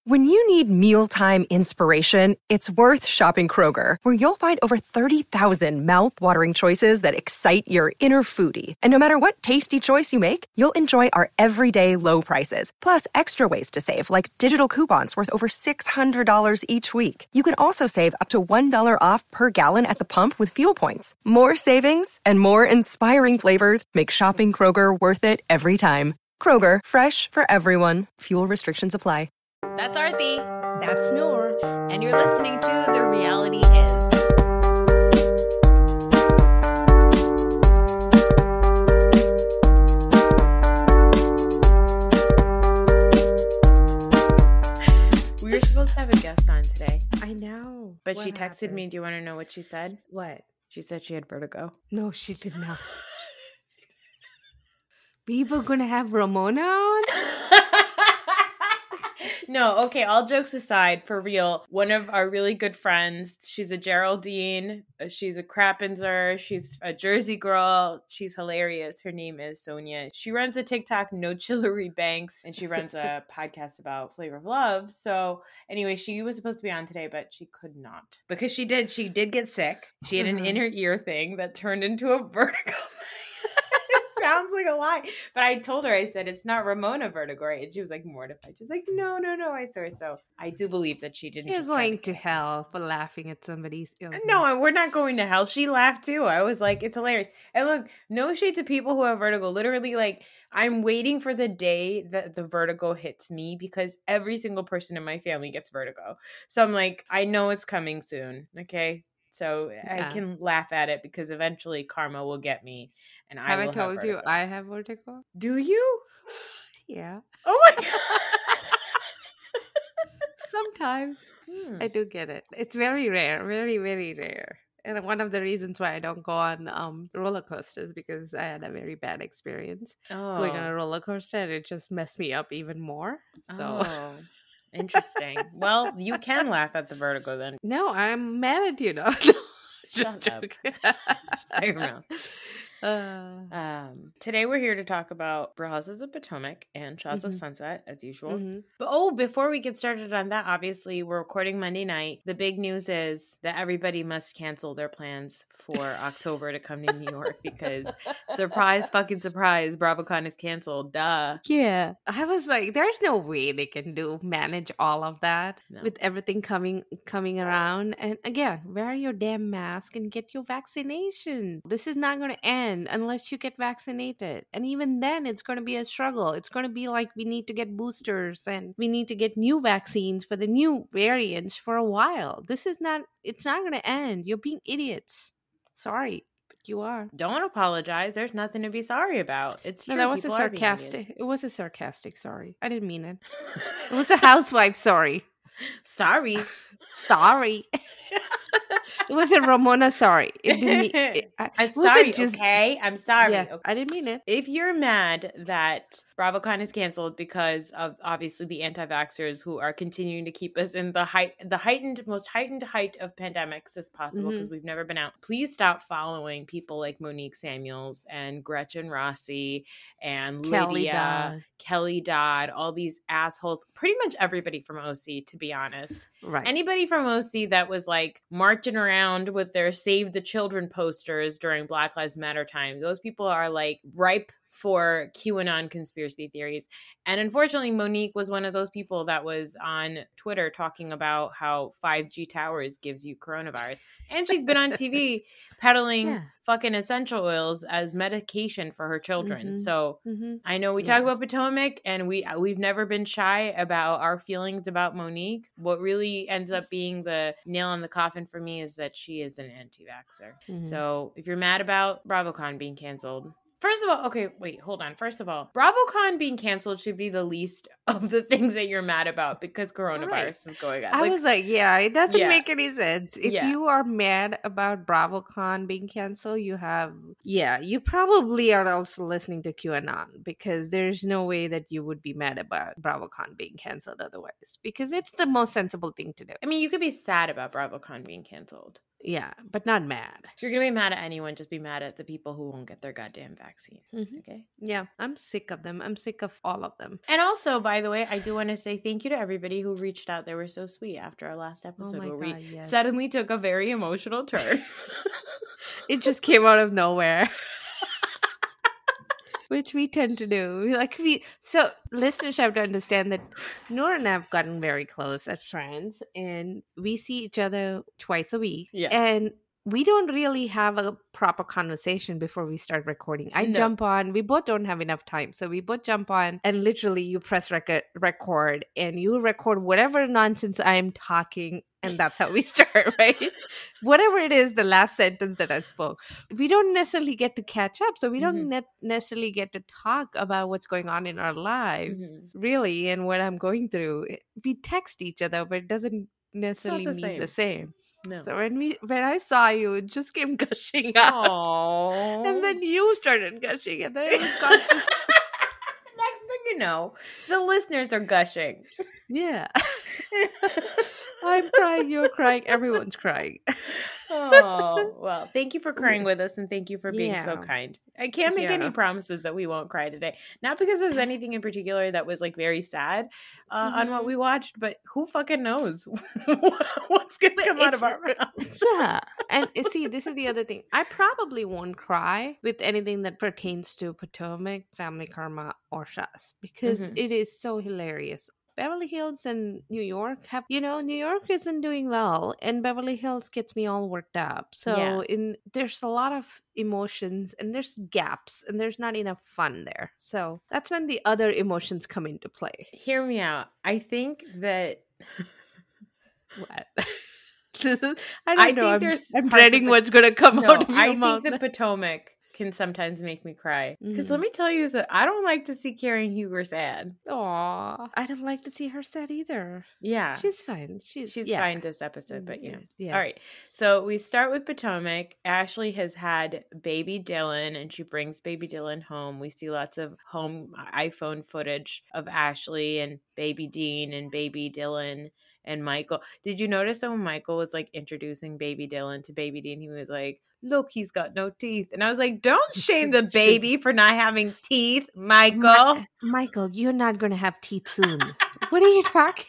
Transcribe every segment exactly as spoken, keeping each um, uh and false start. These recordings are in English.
When you need mealtime inspiration, it's worth shopping Kroger, where you'll find over thirty thousand mouth-watering choices that excite your inner foodie. And no matter what tasty choice you make, you'll enjoy our everyday low prices, plus extra ways to save, like digital coupons worth over six hundred dollars each week. You can also save up to one dollar off per gallon at the pump with fuel points. More savings and more inspiring flavors make shopping Kroger worth it every time. Kroger, fresh for everyone. Fuel restrictions apply. That's Arthi. That's Noor. And you're listening to The Reality Is. We were supposed to have a guest on today. I know. But What she texted happened? me. Do you want to know what she said? What? She said she had vertigo. No, she did not. People gonna have Ramona on? No, okay, all jokes aside, for real, one of our really good friends, she's a Geraldine, uh, she's a Krappinser, she's a Jersey girl, she's hilarious. Her name is Sonia. She runs a TikTok, No Chillery Banks, and she runs a podcast about Flavor of Love. So anyway, she was supposed to be on today, but she could not. Because she did, she did get sick. She had an Mhm. inner ear thing that turned into a vertigo. Sounds like a lie. But I told her, I said, it's not Ramona vertigo, right? And she was like mortified. She's like, no, no, no, I swear. So I do believe that she didn't. You're just try going to hell for laughing at somebody's illness. No, we're not going to hell. She laughed too. I was like, it's hilarious. And look, no shade to people who have vertigo. Literally, like, I'm waiting for the day that the vertigo hits me because every single person in my family gets vertigo. So I'm like, I know it's coming soon. Okay. So Yeah. I can laugh at it because eventually karma will get me. And Have I I will told have you vertigo. I have vertigo? Do you? Yeah. Oh my God. Sometimes Hmm. I do get it. It's very rare, very, very rare. And one of the reasons why I don't go on um, roller coasters because I had a very bad experience Oh. going on a roller coaster and it just messed me up even more. So Oh. Interesting. Well, you can laugh at the vertigo then. no, I'm mad at you now. Shut Just up. joking. Shut your mouth. Uh, Um, today we're here to talk about Real Houses of Potomac and Shaw's of Mhm. Sunset, as usual. mhm. But oh, before we get started on that, obviously we're recording Monday night. The big news is that everybody must cancel their plans for October to come to New York because surprise, fucking surprise, BravoCon is canceled. Duh. Yeah, I was like, there's no way they can do manage all of that No. with everything coming coming around. And again, wear your damn mask and get your vaccination. This is not going to end unless you get vaccinated, and even then, it's going to be a struggle. It's going to be like we need to get boosters and we need to get new vaccines for the new variants for a while. This is not. It's not going to end. You're being idiots. Sorry, but you are. Don't apologize. There's nothing to be sorry about. It's true. No, that was a people are being idiots. sarcastic. It was a sarcastic sorry. I didn't mean it. It was a housewife sorry. Sorry. Sorry. It was a Ramona sorry. It didn't mean it, I, I'm was it sorry, just- okay? I'm sorry. Yeah, okay? I didn't mean it. If you're mad that BravoCon is canceled because of obviously the anti-vaxxers who are continuing to keep us in the height, the heightened, most heightened height of pandemics as possible because we've never been out, please stop following people like Monique Samuels and Gretchen Rossi and Kelly Lydia, Dodd. Kelly Dodd, all these assholes, pretty much everybody from O C, to be honest. Right. Anybody from O C that was like marching around with their Save the Children posters during Black Lives Matter time, those people are like ripe for QAnon conspiracy theories. And unfortunately, Monique was one of those people that was on Twitter talking about how five G towers gives you coronavirus. And she's been on T V peddling Yeah. fucking essential oils as medication for her children. Mhm. So Mm-hmm. I know we Yeah. talk about Potomac and we we've never been shy about our feelings about Monique. What really ends up being the nail in the coffin for me is that she is an anti-vaxxer. Mhm. So if you're mad about BravoCon being canceled, first of all, okay, wait, hold on. First of all, BravoCon being canceled should be the least of the things that you're mad about because coronavirus Right. is going on. I Like, was like, yeah, it doesn't Yeah. make any sense. If Yeah. you are mad about BravoCon being canceled, you have, yeah, you probably are also listening to QAnon because there's no way that you would be mad about BravoCon being canceled otherwise because it's the most sensible thing to do. I mean, you could be sad about BravoCon being canceled. Yeah, but not mad. If you're going to be mad at anyone, just be mad at the people who won't get their goddamn vaccine. Mhm. Okay? Yeah, I'm sick of them. I'm sick of all of them. And also, by the way, I do want to say thank you to everybody who reached out. They were so sweet after our last episode my where God, we yes. suddenly took a very emotional turn. It just came out of nowhere. Which we tend to do. We like we so listeners have to understand that Noor and I have gotten very close as friends, and we see each other twice a week. Yeah. And we don't really have a proper conversation before we start recording. I No. jump on. We both don't have enough time, so we both jump on, and literally you press record, record, and you record whatever nonsense I am talking, and that's how we start, right? Whatever it is, the last sentence that I spoke, we don't necessarily get to catch up, so we don't Mhm. ne- necessarily get to talk about what's going on in our lives, Mhm. really, and what I'm going through. We text each other, but it doesn't necessarily the mean the same. same. No. So when we when I saw you, it just came gushing out. Aww. And then you started gushing, and then it was gushing. Next thing you know, the listeners are gushing. Yeah. I'm crying, you're crying, everyone's crying. Oh, well, thank you for crying with us, and thank you for being so Yeah. kind. I can't make any Yeah. promises that we won't cry today. Not because there's anything in particular that was like very sad uh, on what Mhm. we watched, but who fucking knows what's going to But come out of it's- our mouths. Yeah. And uh, see, this is the other thing. I probably won't cry with anything that pertains to Potomac, Family Karma, or Shas because Mhm. it is so hilarious. Beverly Hills and New York have, you know, New York isn't doing well, and Beverly Hills gets me all worked up. So Yeah. in there's a lot of emotions, and there's gaps, and there's not enough fun there. So that's when the other emotions come into play. Hear me out. I think that What? This is, I don't I know. think I'm, there's I'm parts of dreading the- what's gonna come no, out of your I mouth. think the Potomac can sometimes make me cry. Because let Mhm. me tell you that I don't like to see Karen Huger sad. Aw, I don't like to see her sad either. Yeah. She's fine. She's She's yeah. fine this episode, but you know. Yeah. All right. So we start with Potomac. Ashley has had baby Dylan, and she brings baby Dylan home. We see lots of home iPhone footage of Ashley and baby Dean and baby Dylan and Michael. Did you notice that when Michael was like introducing baby Dylan to baby Dean, he was like, "Look, he's got no teeth." And I was like, "Don't shame the baby for not having teeth, Michael." Mi- Michael, you're not gonna have teeth soon. What are you talking?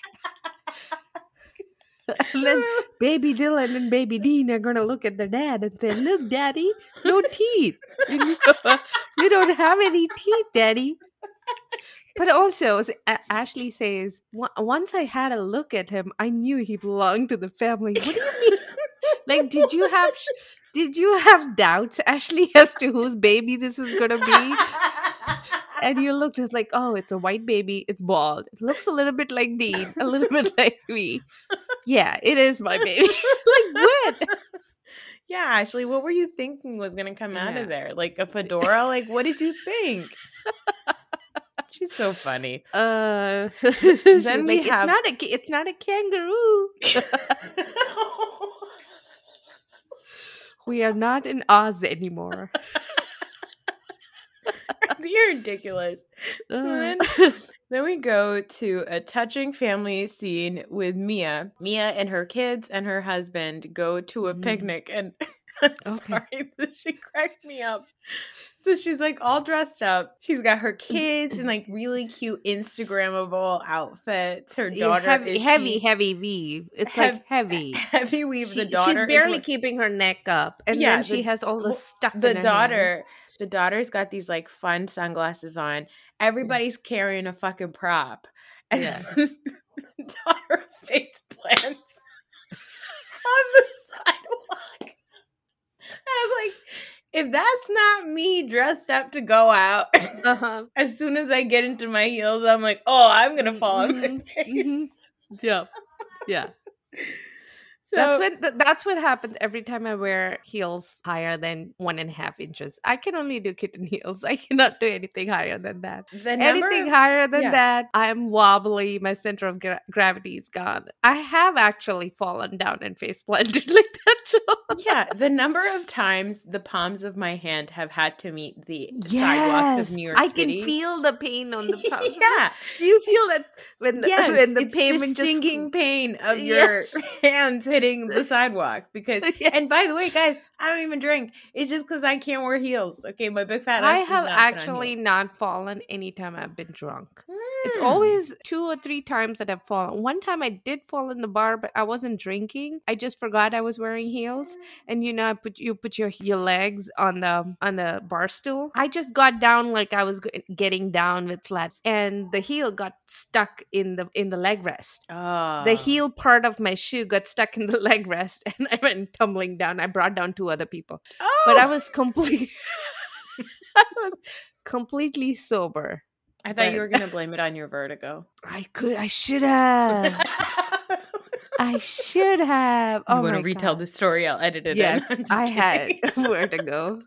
And then baby Dylan and baby Dean are gonna look at their dad and say, "Look, Daddy, no teeth. You you don't have any teeth, Daddy." But also, as A- Ashley says, "Wa- once I had a look at him, I knew he belonged to the family. What do you mean? Like, did you have did you have doubts, Ashley, as to whose baby this was gonna be? And you looked, it's like, oh, it's a white baby, it's bald. It looks a little bit like Dean, a little bit like me. Yeah, it is my baby." Like, what? Yeah, Ashley, what were you thinking was going to come out Yeah. of there? Like a fedora? Like, what did you think? She's so funny. Uh, Then we like, have- it's not a, it's not a kangaroo. We are not in Oz anymore. You're ridiculous. Uh, Then, then we go to a touching family scene with Mia. Mia and her kids and her husband go to a Mm. picnic, and I'm Okay. sorry, she cracked me up. So she's like all dressed up. She's got her kids in like really cute Instagrammable outfits. Her yeah, daughter heavy, is heavy, she- heavy weave. It's Hev- like heavy. heavy weave. She- the daughter she's is barely what- keeping her neck up, and Yeah, then she the- has all well, this stuff. the in her daughter the daughter's got these like fun sunglasses on. Everybody's carrying a fucking prop, and Yeah. the daughter face plants on the sidewalk. And I was like, if that's not me dressed up to go out, hands. Uh-huh. as soon as I get into my heels, I'm like, oh, I'm gonna fall on my Mhm, face. mhm. Yeah, yeah. So, That's what th- that's what happens every time I wear heels higher than one and a half inches. I can only do kitten heels. I cannot do anything higher than that. the number Anything higher than yeah. that, I'm wobbly. My center of gra- gravity is gone. I have actually fallen down and face planted like that. Too. yeah, the number of times the palms of my hand have had to meet the sidewalks of New York I City. can feel the pain on the palms. yeah, Do you feel that when the, yes, when the it's pavement the stinging just pain of your Yes. hands hitting the sidewalk because, Yes. and by the way, guys, I don't even drink. It's just because I can't wear heels. Okay, my big fat I ass have does not fit on actually heels. not fallen anytime I've been drunk. It's Mm. always two or three times that I've fallen. One time I did fall in the bar, but I wasn't drinking. I just forgot I was wearing heels. And you know, I put you put your your legs on the on the bar stool. I just got down like I was g- getting down with flats, and the heel got stuck in the in the leg rest. Oh. The heel part of my shoe got stuck in the leg rest, and I went tumbling down. I brought down two other people, Oh. but I was complete. I was completely sober. I thought but- you were going to blame it on your vertigo. I could. I should have. I should have. You Oh want my to retell God. the story? I'll edit it Yes, in. I'm just I had kidding. vertigo.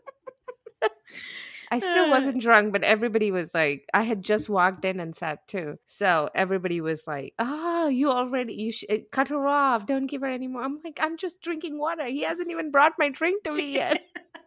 I still wasn't drunk, but everybody was like, I had just walked in and sat too. So everybody was like, oh, you already, you should cut her off. Don't give her any more. I'm like, I'm just drinking water. He hasn't even brought my drink to me yet.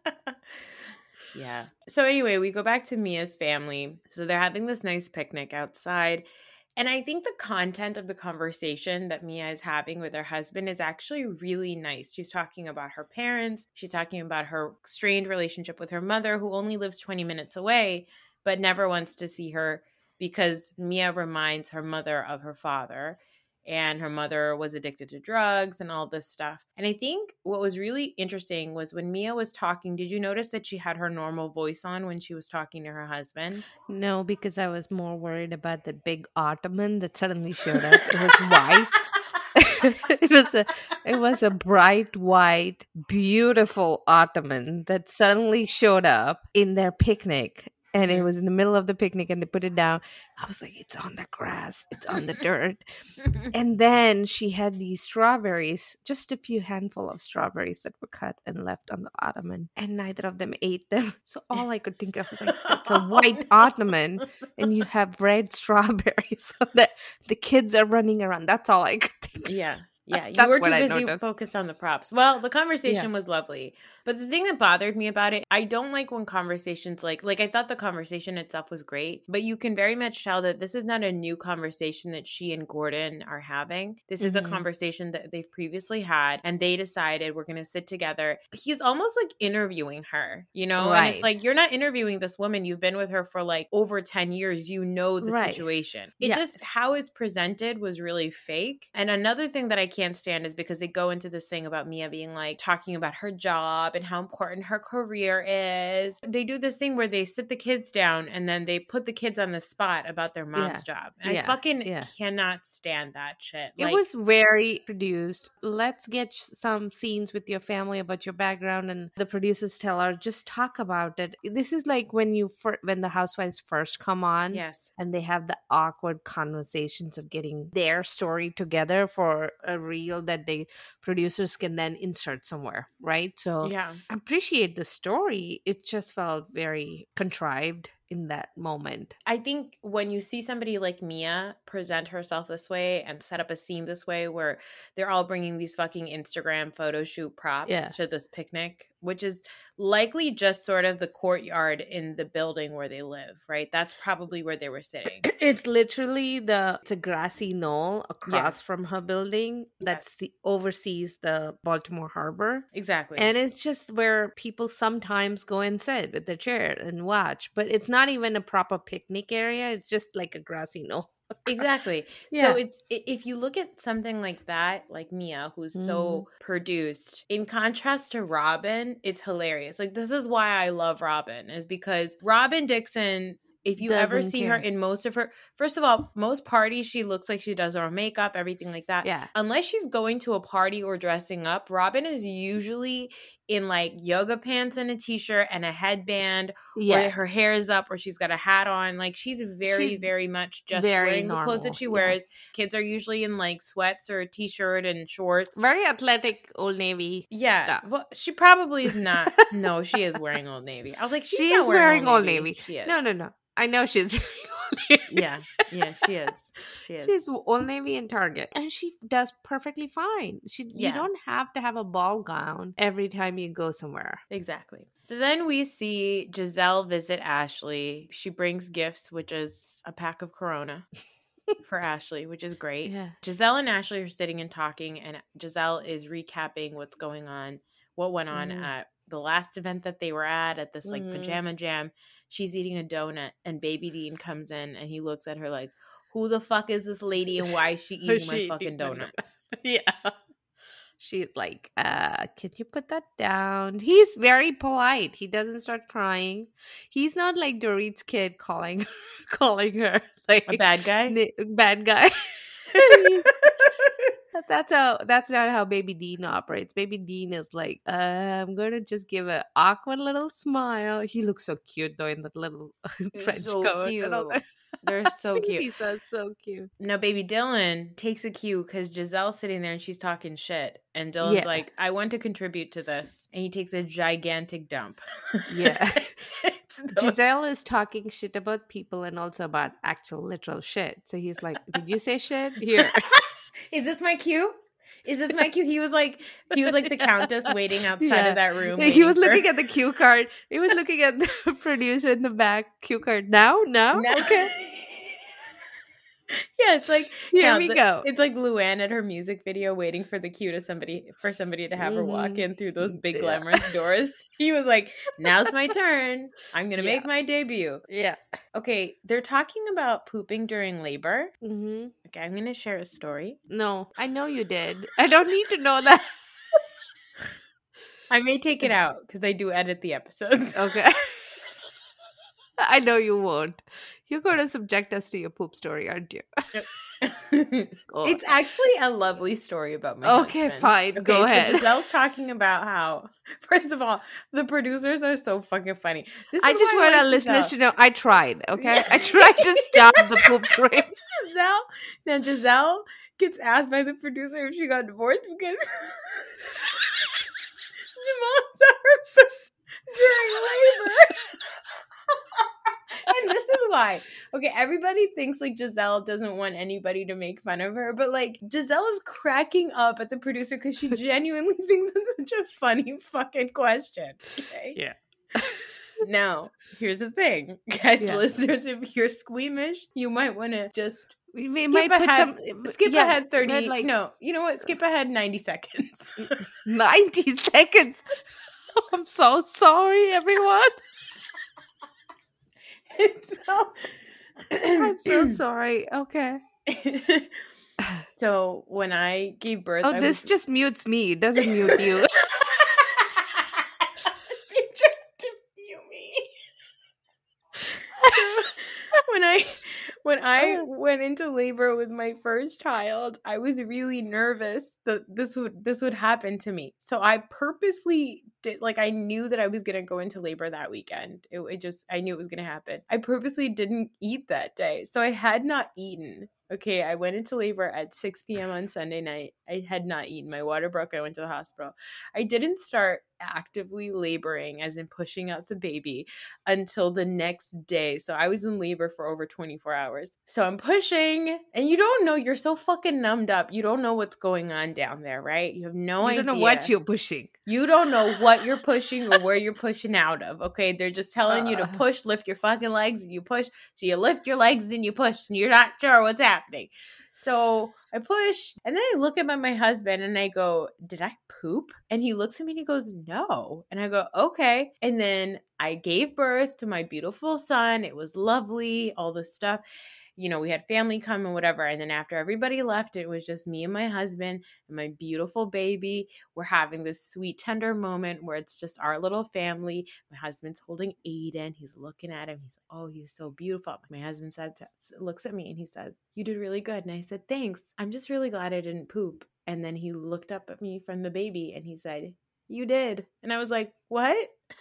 Yeah. So anyway, we go back to Mia's family. So they're having this nice picnic outside. And I think the content of the conversation that Mia is having with her husband is actually really nice. She's talking about her parents. She's talking about her strained relationship with her mother, who only lives twenty minutes away, but never wants to see her because Mia reminds her mother of her father. And her mother was addicted to drugs and all this stuff. And I think what was really interesting was when Mia was talking, did you notice that she had her normal voice on when she was talking to her husband? No, because I was more worried about the big ottoman that suddenly showed up. It was white. it was a it was a bright white, beautiful ottoman that suddenly showed up in their picnic. And it was in the middle of the picnic and they put it down. I was like, it's on the grass. It's on the dirt. And then she had these strawberries, just a few handful of strawberries that were cut and left on the ottoman. And neither of them ate them. So all I could think of was like, it's a white ottoman and you have red strawberries. So that the kids are running around. That's all I could think of. Yeah. Yeah, you That's were too what I busy noticed. focused on the props. Well, the conversation Yeah. was lovely. But the thing that bothered me about it, I don't like when conversations like, like I thought the conversation itself was great, but you can very much tell that this is not a new conversation that she and Gordon are having. This is a Mhm. conversation that they've previously had and they decided we're going to sit together. He's almost like interviewing her, you know? And it's Right. like, you're not interviewing this woman. You've been with her for like over ten years. You know the Right. situation. It Yeah. just, how it's presented was really fake. And another thing that I can't stand is because they go into this thing about Mia being like talking about her job and how important her career is. They do this thing where they sit the kids down and then they put the kids on the spot about their mom's job. And I Yeah. fucking Yeah. cannot stand that shit. It Like, was very produced. Let's get sh- some scenes with your family about your background, and the producers tell her just talk about it. This is like when you fir- when the housewives first come on, yes. and they have the awkward conversations of getting their story together for a reel that the producers can then insert somewhere, right? So Yeah. I appreciate the story. It just felt very contrived in that moment. I think when you see somebody like Mia present herself this way and set up a scene this way where they're all bringing these fucking Instagram photo shoot props Yeah. to this picnic, which is likely just sort of the courtyard in the building where they live, right? That's probably where they were sitting. It's literally the it's a grassy knoll across Yes. from her building that's the oversees the Baltimore Harbor. Exactly. And it's just where people sometimes go and sit with their chair and watch. But it's not even a proper picnic area. It's just like a grassy knoll. Exactly. Yeah. So it's i- if you look at something like that, like Mia, who's so Mm-hmm. produced, in contrast to Robin, it's hilarious. Like this is why I love Robin, is because Robin Dixon, if you ever Doesn't see her care. in most of her, first of all, most parties, she looks like she does her own makeup, everything like that. Yeah. Unless she's going to a party or dressing up, Robin is usually in like yoga pants and a t-shirt and a headband, or Yeah. her hair is up, or she's got a hat on. Like she's very, She's very much just very wearing the clothes normal, that she yeah. wears. Kids are usually in like sweats or a t-shirt and shorts. Very athletic Old Navy. Yeah, stuff. well, she probably is not. No, she is wearing Old Navy. I was like, she's She not is wearing Old Navy. Navy. She is. No, no, no. I know she's wearing Old Navy. Yeah, yeah, she is. She is. She's Old Navy and Target, and she does perfectly fine. She, Yeah. you don't have to have a ball gown every time you go somewhere. Exactly. So then we see Giselle visit Ashley. She brings gifts, which is a pack of Corona. for Ashley, which is great. Yeah. Giselle and Ashley are sitting and talking, and Giselle is recapping what's going on, what went on Mhm. at the last event that they were at, at this like Mhm. pajama jam. She's eating a donut, and Baby Dean comes in, and he looks at her like, who the fuck is this lady, and why is she eating my She fucking eating my donut? Yeah. She's like, uh, can you put that down? He's very polite. He doesn't start crying. He's not like Dorit's kid calling calling her like A bad guy? ni- bad guy. That's how that's not how Baby Dean operates. Baby Dean is like, uh, I'm gonna just give an awkward little smile. He looks so cute though in that little trench So coat cute. and all that. They're so cute. He's so, so cute. Now, Baby Dylan takes a cue because Giselle's sitting there and she's talking shit. And Dylan's Yeah. like, I want to contribute to this. And he takes a gigantic dump. Yeah. It's those- Giselle is talking shit about people and also about actual literal shit. So he's like, did you say shit? Here. Is this my cue? Is this my cue? He was like, he was like the countess waiting outside Yeah. of that room. He was waiting for- looking at the cue card. He was looking at the producer in the back. Cue card. Now? Now? No. Okay. Yeah, it's like Here yeah, we the- go. It's like Luann at her music video waiting for the cue to somebody for somebody to have her walk Mhm. in through those big Yeah. glamorous doors. He was like, "Now's my turn. I'm gonna Yeah. make my debut." Yeah. Okay, they're talking about pooping during labor. hmm Okay, I'm gonna share a story. No, I know you did. I don't need to know that. I may take it out because I do edit the episodes. Okay. I know you won't. You're going to subject us to your poop story, aren't you? Go It's actually a lovely story about my Okay, husband. fine. Okay, Go so ahead. Giselle's talking about how, first of all, the producers are so fucking funny. This I is just why want like our listeners to Giselle. know I tried, okay? Yeah. I tried to stop the poop train. Giselle, now Giselle gets asked by the producer if she got divorced because Jamal saw her during labor. And this is why. Okay, everybody thinks like Giselle doesn't want anybody to make fun of her, but like Giselle is cracking up at the producer because she genuinely thinks it's such a funny fucking question. Okay. Yeah. Now, here's the thing, guys, Yeah. listeners, if you're squeamish, you might want to just We, we skip might put ahead, some. skip yeah, ahead thirty. but, like, no, you know what? Skip ahead ninety seconds. ninety seconds. I'm so sorry, everyone. so, I'm so sorry. Okay. so when I gave birth, Oh, I this was... just mutes me. It doesn't mute you. They tried to mute me. when I when I went into labor with my first child, I was really nervous that this would this would happen to me. So I purposely did, like, I knew that I was gonna go into labor that weekend. It, it just I knew it was gonna happen. I purposely didn't eat that day, so I had not eaten. Okay, I went into labor at six p.m. on Sunday night. I had not eaten. My water broke. I went to the hospital. I didn't start actively laboring, as in pushing out the baby, until the next day. So I was in labor for over twenty-four hours. So I'm pushing, and you don't know. You're so fucking numbed up. You don't know what's going on down there, right? You have no You idea. don't know what you're pushing. You don't know what you're pushing or where you're pushing out of, okay? They're just telling you to Uh. push, lift your fucking legs, and you push. So you lift your legs and you push, and you're not sure what's happening. So I push, and then I look at my, my husband, and I go, did I poop? And he looks at me, and he goes, no. And I go, okay. And then I gave birth to my beautiful son. It was lovely, all this stuff. You know, we had family come and whatever. And then after everybody left, it was just me and my husband and my beautiful baby. We're having this sweet, tender moment where it's just our little family. My husband's holding Aiden. He's looking at him. He's like, oh, he's so beautiful. My husband said, looks at me and he says, you did really good. And I said, thanks. I'm just really glad I didn't poop. And then he looked up at me from the baby and he said, you did. And I was like, what?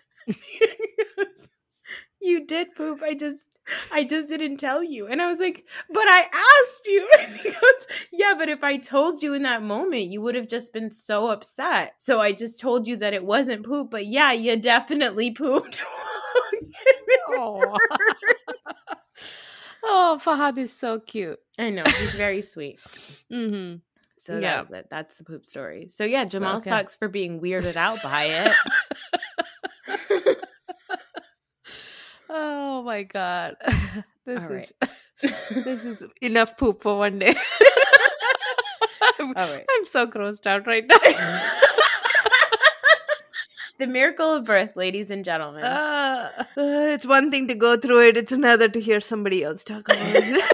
You did poop. I just, I just didn't tell you. And I was like, but I asked you. And he goes, yeah, but if I told you in that moment, you would have just been so upset. So I just told you that it wasn't poop, but yeah, you definitely pooped. Oh. Oh, Fahad is so cute. I know. He's very sweet. Mm-hmm. So that Yeah. was it. That's the poop story. So yeah, Jamal Okay. sucks for being weirded out by it. Oh my god. This All is This is enough poop for one day. I'm, All right. I'm so grossed out right now. The miracle of birth, ladies and gentlemen. Uh, uh, it's one thing to go through it. It's another to hear somebody else talk about it.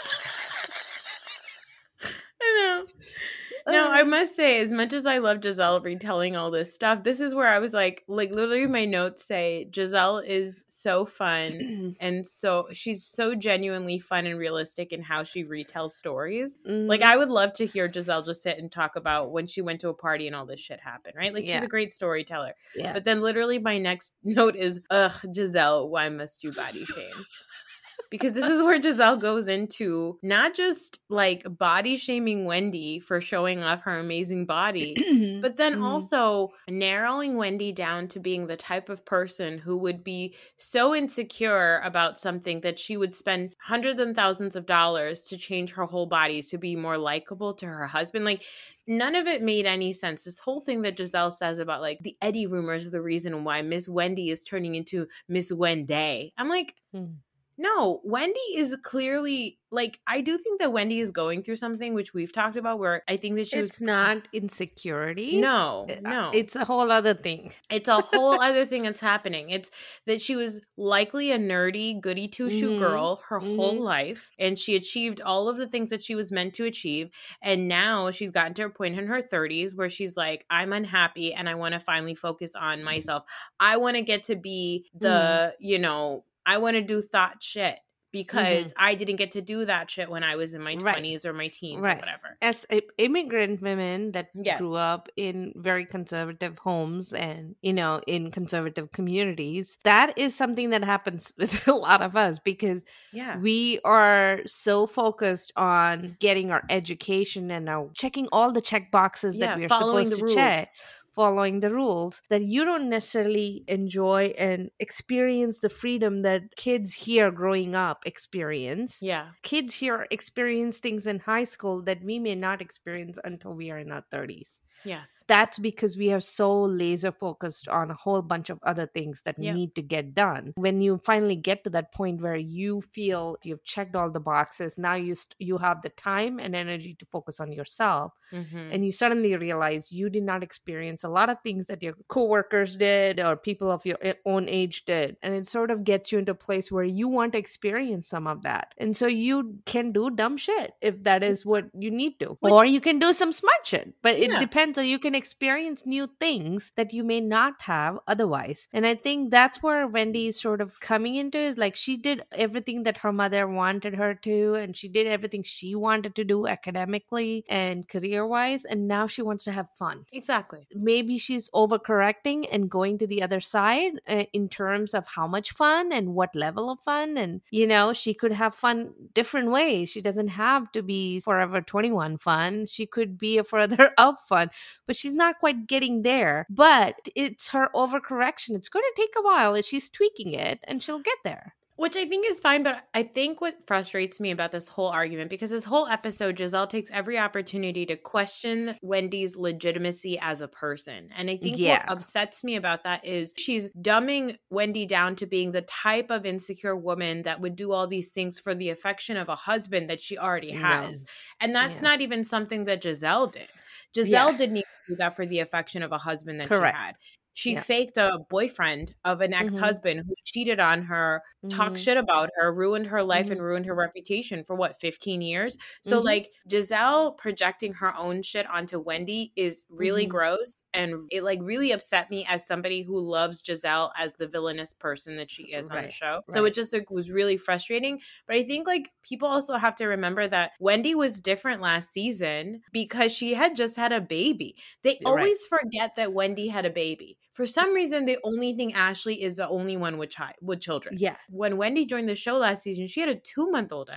I know. No, I must say, as much as I love Giselle retelling all this stuff, this is where I was like, like literally my notes say Giselle is so fun and so she's so genuinely fun and realistic in how she retells stories. Mm-hmm. Like I would love to hear Giselle just sit and talk about when she went to a party and all this shit happened, right? Like yeah. she's a great storyteller. Yeah. But then literally my next note is, ugh, Giselle, why must you body shame? Because this is where Giselle goes into not just like body shaming Wendy for showing off her amazing body, but then mm. also narrowing Wendy down to being the type of person who would be so insecure about something that she would spend hundreds and thousands of dollars to change her whole body to be more likable to her husband. Like, none of it made any sense. This whole thing that Giselle says about like the Eddie rumors are the reason why Miss Wendy is turning into Miss Wendy. I'm like, mm. No, Wendy is clearly, like, I do think that Wendy is going through something, which we've talked about, where I think that she it's was... It's not insecurity. No, no. It's a whole other thing. It's a whole other thing that's happening. It's that she was likely a nerdy, goody two-shoe mm-hmm. girl her mm-hmm. whole life, and she achieved all of the things that she was meant to achieve, and now she's gotten to a point in her thirties where she's like, I'm unhappy, and I want to finally focus on myself. I want to get to be the, mm. you know... I want to do thought shit because mm-hmm. I didn't get to do that shit when I was in my right. twenties or my teens right. or whatever. As immigrant women that yes. grew up in very conservative homes and, you know, in conservative communities, that is something that happens with a lot of us because yeah. we are so focused on getting our education and our checking all the check boxes yeah, that we are following supposed the to rules. check. Following the rules, that you don't necessarily enjoy and experience the freedom that kids here growing up experience. Yeah. Kids here experience things in high school that we may not experience until we are in our thirties. Yes. That's because we are so laser focused on a whole bunch of other things that yep. need to get done. When you finally get to that point where you feel you've checked all the boxes, now you st- you have the time and energy to focus on yourself. Mm-hmm. And you suddenly realize you did not experience a lot of things that your coworkers did or people of your own age did. And it sort of gets you into a place where you want to experience some of that. And so you can do dumb shit if that is what you need to. Which, or you can do some smart shit. But it yeah. depends. So you can experience new things that you may not have otherwise. And I think that's where Wendy is sort of coming into is like she did everything that her mother wanted her to. And she did everything she wanted to do academically and career-wise. And now she wants to have fun. Exactly. Maybe she's overcorrecting and going to the other side uh, in terms of how much fun and what level of fun. And, you know, she could have fun different ways. She doesn't have to be Forever twenty-one fun. She could be a further up fun, but she's not quite getting there. But it's her overcorrection. It's going to take a while and she's tweaking it and she'll get there. Which I think is fine, but I think what frustrates me about this whole argument, because this whole episode, Giselle takes every opportunity to question Wendy's legitimacy as a person. And I think yeah. what upsets me about that is she's dumbing Wendy down to being the type of insecure woman that would do all these things for the affection of a husband that she already has. No. And that's yeah. not even something that Giselle did. Giselle yeah. didn't even do that for the affection of a husband that Correct. she had. She yeah. faked a boyfriend of an ex-husband mm-hmm. who cheated on her, mm-hmm. talked shit about her, ruined her life mm-hmm. and ruined her reputation for what, fifteen years? So mm-hmm. like Giselle projecting her own shit onto Wendy is really mm-hmm. gross. And it like really upset me as somebody who loves Giselle as the villainous person that she is right. on the show. Right. So it just like, was really frustrating. But I think like people also have to remember that Wendy was different last season because she had just had a baby. They You're always right. forget that Wendy had a baby. For some reason, they only think Ashley is the only one with, chi- with children. Yeah. When Wendy joined the show last season, she had a two-month-old at home.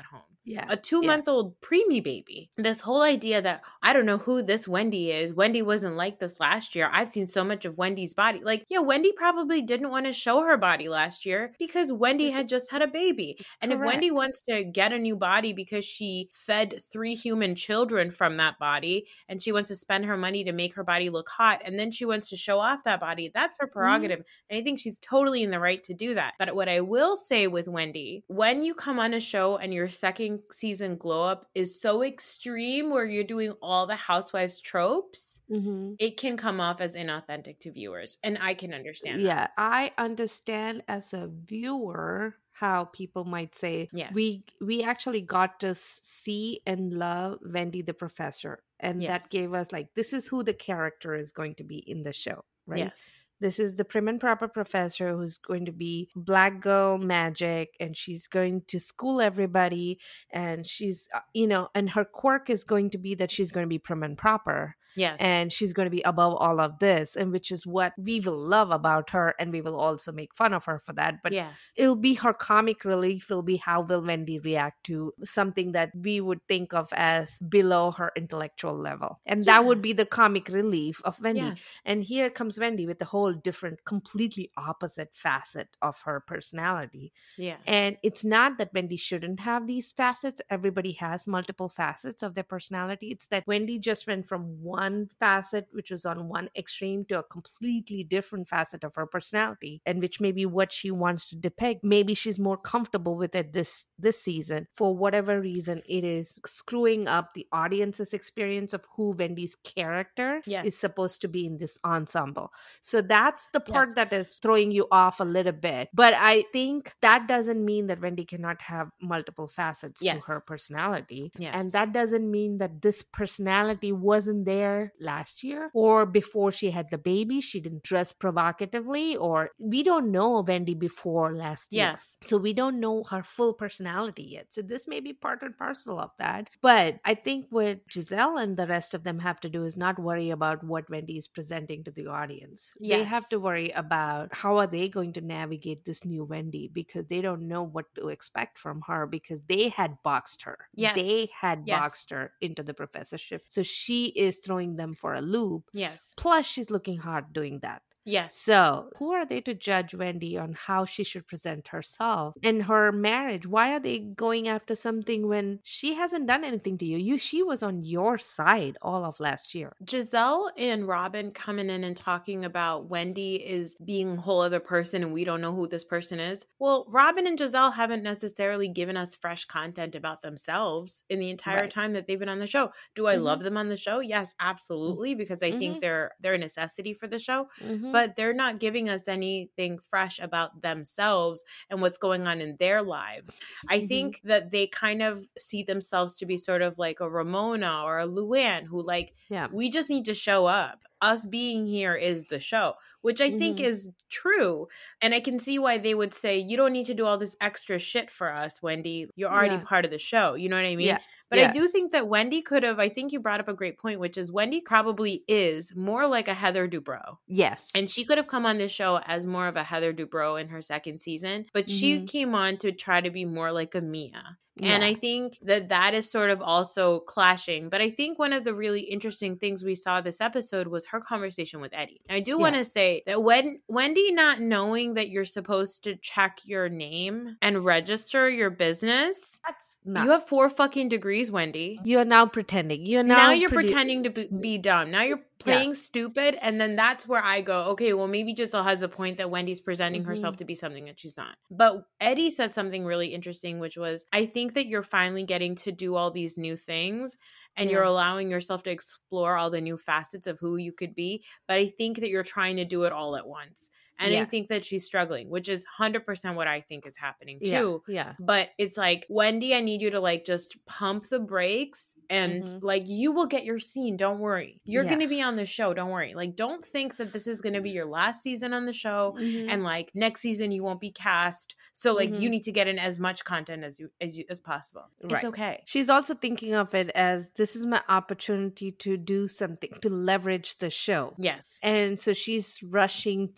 Yeah. A two-month-old yeah. preemie baby. This whole idea that I don't know who this Wendy is. Wendy wasn't like this last year. I've seen so much of Wendy's body. Like, yeah, Wendy probably didn't want to show her body last year because Wendy had just had a baby. And Correct. If Wendy wants to get a new body because she fed three human children from that body and she wants to spend her money to make her body look hot and then she wants to show off that body, that's her prerogative. Mm-hmm. And I think she's totally in the right to do that. But what I will say with Wendy, when you come on a show and your second season glow up is so extreme where you're doing all the housewives tropes, mm-hmm. it can come off as inauthentic to viewers. And I can understand yeah, that. I understand as a viewer how people might say, yes. we we actually got to see and love Wendy the Professor. And yes. that gave us like, this is who the character is going to be in the show, right? Yes. This is the prim and proper professor who's going to be black girl magic, and she's going to school everybody, and she's, you know, and her quirk is going to be that she's going to be prim and proper. Yes. And she's going to be above all of this, and which is what we will love about her, and we will also make fun of her for that. But yeah. it'll be her comic relief. It'll be how will Wendy react to something that we would think of as below her intellectual level. And yeah. that would be the comic relief of Wendy. Yes. And here comes Wendy with a whole different, completely opposite facet of her personality. Yeah. And it's not that Wendy shouldn't have these facets. Everybody has multiple facets of their personality. It's that Wendy just went from one One facet, which was on one extreme, to a completely different facet of her personality, and which may be what she wants to depict. Maybe she's more comfortable with it this this season. For whatever reason, it is screwing up the audience's experience of who Wendy's character yes. is supposed to be in this ensemble. So that's the part yes. that is throwing you off a little bit. But I think that doesn't mean that Wendy cannot have multiple facets yes. to her personality. Yes. And that doesn't mean that this personality wasn't there last year or before she had the baby. She didn't dress provocatively, or we don't know Wendy before last year. Yes. So we don't know her full personality yet. So this may be part and parcel of that. But I think what Giselle and the rest of them have to do is not worry about what Wendy is presenting to the audience. Yes. They have to worry about how are they going to navigate this new Wendy, because they don't know what to expect from her, because they had boxed her. Yes. They had yes. boxed her into the professorship. So she is throwing them for a loop. Yes. Plus, she's looking hard doing that. Yes. So who are they to judge Wendy on how she should present herself and her marriage? Why are they going after something when she hasn't done anything to you? You, she was on your side all of last year. Giselle and Robin coming in and talking about Wendy is being a whole other person and we don't know who this person is. Well, Robin and Giselle haven't necessarily given us fresh content about themselves in the entire right. time that they've been on the show. Do I mm-hmm. love them on the show? Yes, absolutely, because I mm-hmm. think they're they're a necessity for the show. Mm-hmm. But they're not giving us anything fresh about themselves and what's going on in their lives. I mm-hmm. think that they kind of see themselves to be sort of like a Ramona or a Luann who like, yeah. we just need to show up. Us being here is the show, which I mm-hmm. think is true. And I can see why they would say, you don't need to do all this extra shit for us, Wendy. You're already yeah. part of the show. You know what I mean? Yeah. But yeah. I do think that Wendy could have, I think you brought up a great point, which is Wendy probably is more like a Heather Dubrow. Yes. And she could have come on this show as more of a Heather Dubrow in her second season, but mm-hmm. she came on to try to be more like a Mia. Yeah. And I think that that is sort of also clashing. But I think one of the really interesting things we saw this episode was her conversation with Eddie. And I do yeah. want to say that when Wendy not knowing that you're supposed to check your name and register your business, that's not. You have four fucking degrees, Wendy. You're now pretending. You're now now you're produ- pretending to be, be dumb. Now you're playing yeah. stupid. And then that's where I go, okay, well, maybe Giselle has a point that Wendy's presenting mm-hmm. herself to be something that she's not. But Eddie said something really interesting, which was, I think that you're finally getting to do all these new things and yeah. you're allowing yourself to explore all the new facets of who you could be. But I think that you're trying to do it all at once. And yeah. I think that she's struggling, which is one hundred percent what I think is happening too. Yeah, yeah. But it's like, Wendy, I need you to like just pump the brakes and mm-hmm. like you will get your scene. Don't worry. You're yeah. going to be on the show. Don't worry. Like, don't think that this is going to be your last season on the show mm-hmm. and like next season you won't be cast. So like mm-hmm. you need to get in as much content as you as you as possible. Right. It's okay. She's also thinking of it as this is my opportunity to do something, to leverage the show. Yes. And so she's rushing through that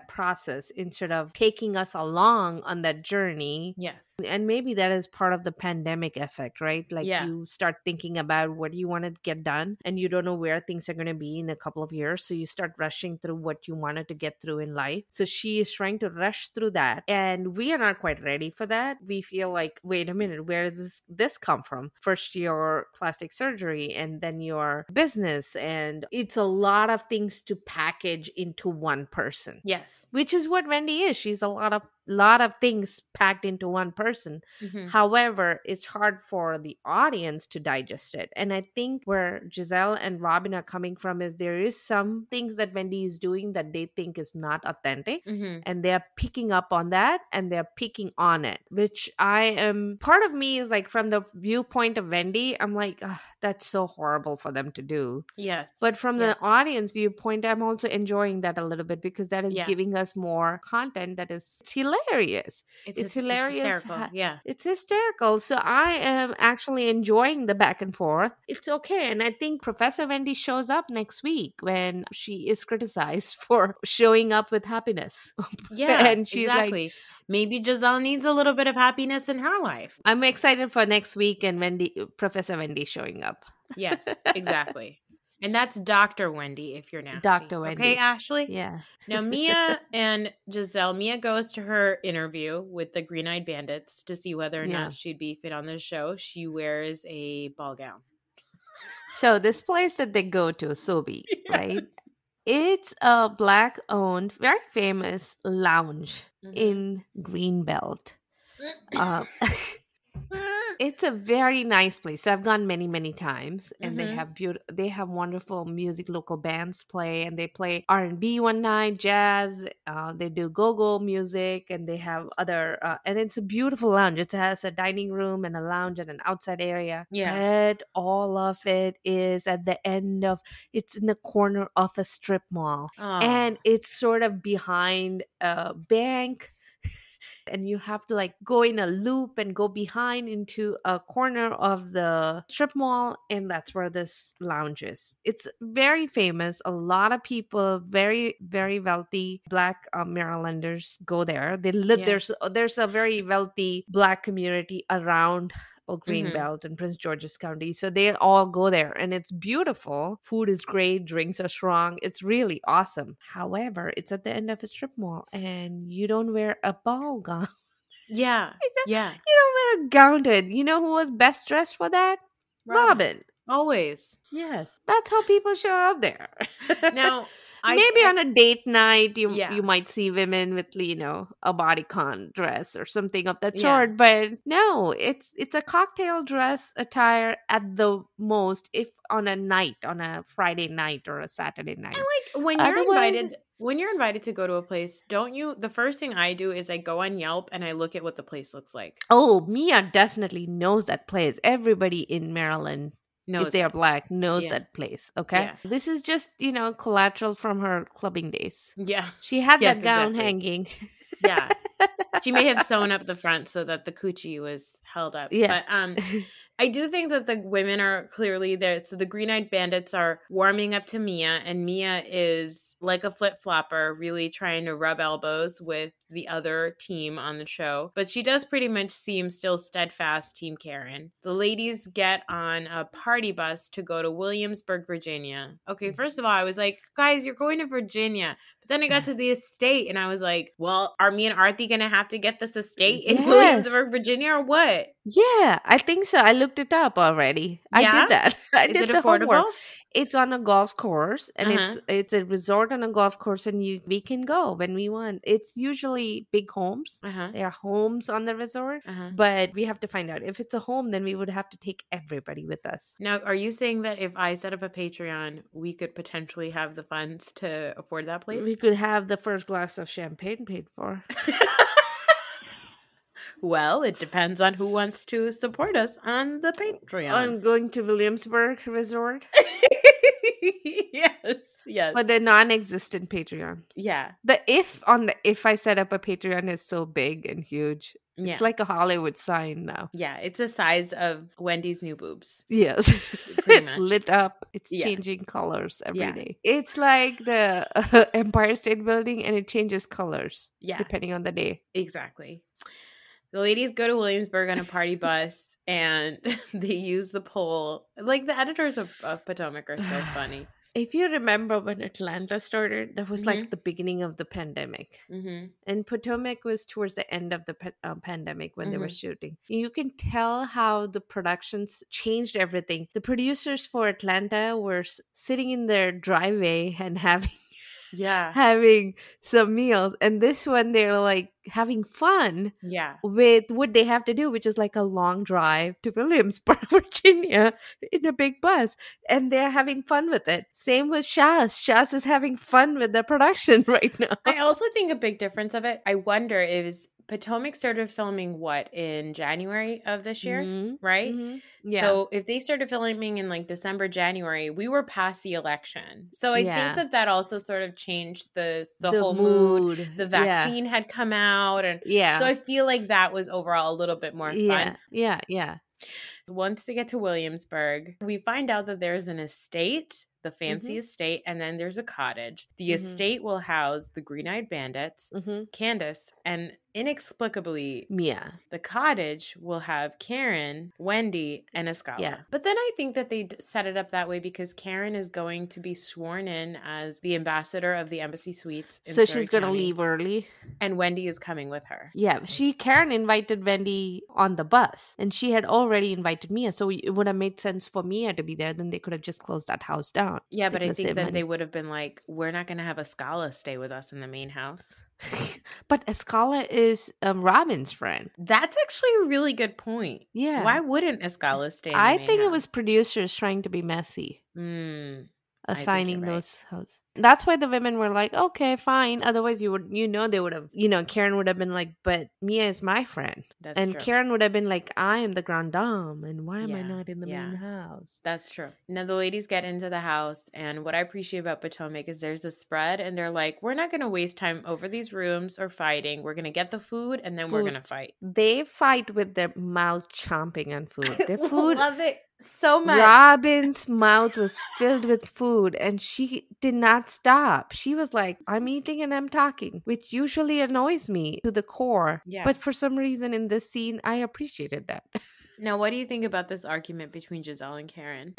process instead of taking us along on that journey. Yes. And maybe that is part of the pandemic effect, right? Like Yeah. you start thinking about what you want to get done and you don't know where things are going to be in a couple of years. So you start rushing through what you wanted to get through in life. So she is trying to rush through that. And we are not quite ready for that. We feel like, wait a minute, where does this, this come from? First, your plastic surgery and then your business. And it's a lot of things to package into one person. Yes. Which is what Wendy is. She's a lot of lot of things packed into one person. Mm-hmm. However, it's hard for the audience to digest it. And I think where Giselle and Robin are coming from is there is some things that Wendy is doing that they think is not authentic. Mm-hmm. And they're picking up on that and they're picking on it, which I am, part of me is like, from the viewpoint of Wendy, I'm like, oh, that's so horrible for them to do. Yes. But from yes. the audience viewpoint, I'm also enjoying that a little bit because that is Yeah. giving us more content that is hilarious. It's, It's, it's hys- hilarious. It's hysterical. Yeah. It's hysterical. So I am actually enjoying the back and forth. It's okay. And I think Professor Wendy shows up next week when she is criticized for showing up with happiness. Yeah, and she's exactly. like, maybe Giselle needs a little bit of happiness in her life. I'm excited for next week and Wendy, Professor Wendy showing up. Yes, exactly. And that's Doctor Wendy if you're nasty. Doctor Wendy. Okay, Ashley? Yeah. Now, Mia and Giselle, Mia goes to her interview with the Green Eyed Bandits to see whether or Yeah. not she'd be fit on the show. She wears a ball gown. So this place that they go to, Sobe, Yes. right? It's a black-owned, very famous lounge Mhm. in Greenbelt. Uh, it's a very nice place. So I've gone many, many times, and they Mhm. have beautiful. They have wonderful music. Local bands play, and they play R and B one night, jazz. Uh, they do go-go music, and they have other. Uh, and it's a beautiful lounge. It has a dining room and a lounge and an outside area. Yeah. But all of it is at the end of. It's in the corner of a strip mall, Oh. and it's sort of behind a bank. And you have to like go in a loop and go behind into a corner of the strip mall, and that's where this lounge is. It's very famous. A lot of people, very very wealthy black uh, Marylanders go there. They live Yeah. there's there's a very wealthy black community around or Mhm. Greenbelt and Prince George's County. So they all go there and it's beautiful. Food is great. Drinks are strong. It's really awesome. However, it's at the end of a strip mall and you don't wear a ball gown. Yeah. Yeah. You don't wear a gown to it. You know who was best dressed for that? Robin. Always. Yes. That's how people show up there. Now, I maybe I- on a date night you Yeah. you might see women with, you know, a bodycon dress or something of that Yeah. sort, but no, it's it's a cocktail dress attire at the most, if on a night, on a Friday night or a Saturday night. I like when you're Otherwise- invited when you're invited to go to a place, don't you the first thing I do is I go on Yelp and I look at what the place looks like. Oh, Mia definitely knows that place. Everybody in Maryland, Knows if they are it. black, knows Yeah. that place. Okay, Yeah. this is just, you know, collateral from her clubbing days. Yeah. She had Yes, that gown exactly. hanging. Yeah. She may have sewn up the front so that the coochie was held up. Yeah. But um I do think that the women are clearly there. So the Green Eyed Bandits are warming up to Mia, and Mia is like a flip flopper, really trying to rub elbows with the other team on the show. But she does pretty much seem still steadfast, Team Karen. The ladies get on a party bus to go to Williamsburg, Virginia. Okay, first of all, I was like, guys, you're going to Virginia. But then I got to the estate, and I was like, well, are me and Arthi going to have to get this estate in Yes. Williamsburg, Virginia, or what? Yeah, I think so. I looked it up already. I Yeah? did that. I Is did it the affordable? homework. It's on a golf course, and Uh-huh. it's it's a resort on a golf course, and you we can go when we want. It's usually big homes. Uh-huh. There are homes on the resort, Uh-huh. but we have to find out if it's a home. Then we would have to take everybody with us. Now, are you saying that if I set up a Patreon, we could potentially have the funds to afford that place? We could have the first glass of champagne paid for. Well, it depends on who wants to support us on the Patreon. On going to Williamsburg Resort, yes, yes. but the non-existent Patreon. yeah. The if on the if I set up a Patreon is so big and huge. Yeah. It's like a Hollywood sign now. Yeah, it's the size of Wendy's new boobs. Yes. Pretty It's much. lit up. It's Yeah. changing colors every Yeah. day. It's like the uh, Empire State Building, and it changes colors Yeah, depending on the day. exactly. The ladies go to Williamsburg on a party bus, and they use the pole. Like, the editors of, of Potomac are so funny. If you remember when Atlanta started, that was Mhm. like the beginning of the pandemic. Mm-hmm. And Potomac was towards the end of the pa- uh, pandemic when they were Mhm. shooting. You can tell how the productions changed everything. The producers for Atlanta were s- sitting in their driveway and having Yeah. having some meals, and this one they're like having fun Yeah. with what they have to do, which is like a long drive to Williamsburg, Virginia, in a big bus, and they're having fun with it. Same with Shaz. Shaz is having fun with the production right now. I also think a big difference of it, I wonder, is Potomac started filming what, in January of this year, Mhm, right? mhm. Yeah. So if they started filming in like December, January, we were past the election. So I Yeah. think that that also sort of changed the, the, the whole mood. mood. The Yeah. vaccine had come out. And Yeah. so I feel like that was overall a little bit more fun. yeah. Yeah. Yeah. Once they get to Williamsburg, we find out that there's an estate, the fancy Mhm. estate, and then there's a cottage. The Mhm. estate will house the Green-Eyed Bandits, Mm-hmm. Candace, and inexplicably, Yeah. the cottage will have Karen, Wendy, and Escala. Yeah. But then I think that they d- set it up that way because Karen is going to be sworn in as the ambassador of the Embassy Suites. in So Surrey she's gonna County, leave early. and Wendy is coming with her. Yeah, she Karen invited Wendy on the bus, and she had already invited Mia, so it would have made sense for Mia to be there. Then they could have just closed that house down. Yeah, They but could I have think saved that money. they would have been like, we're not going to have Escala stay with us in the main house. But Escala is um, Robin's friend. That's actually a really good point. Yeah, Why wouldn't Escala stay in the I main think it house? was producers trying to be messy, Mm, think assigning you're right. those houses. That's why the women were like, "Okay, fine." Otherwise, you would, you know, they would have, you know, Karen would have been like, "But Mia is my friend," that's and true. Karen would have been like, "I am the grand dame, and why am I Yeah, not in the yeah. main house?" That's true. Now the ladies get into the house, and what I appreciate about Potomac is there's a spread, and they're like, we're not going to waste time over these rooms or fighting. We're going to get the food, and then we're Food. going to fight. They fight with their mouth chomping on food. Their food. Love it so much. Robin's mouth was filled with food, and she did not stop. She was like, "I'm eating and I'm talking," which usually annoys me to the core. Yeah. But for some reason in this scene, I appreciated that. Now, what do you think about this argument between Giselle and Karen?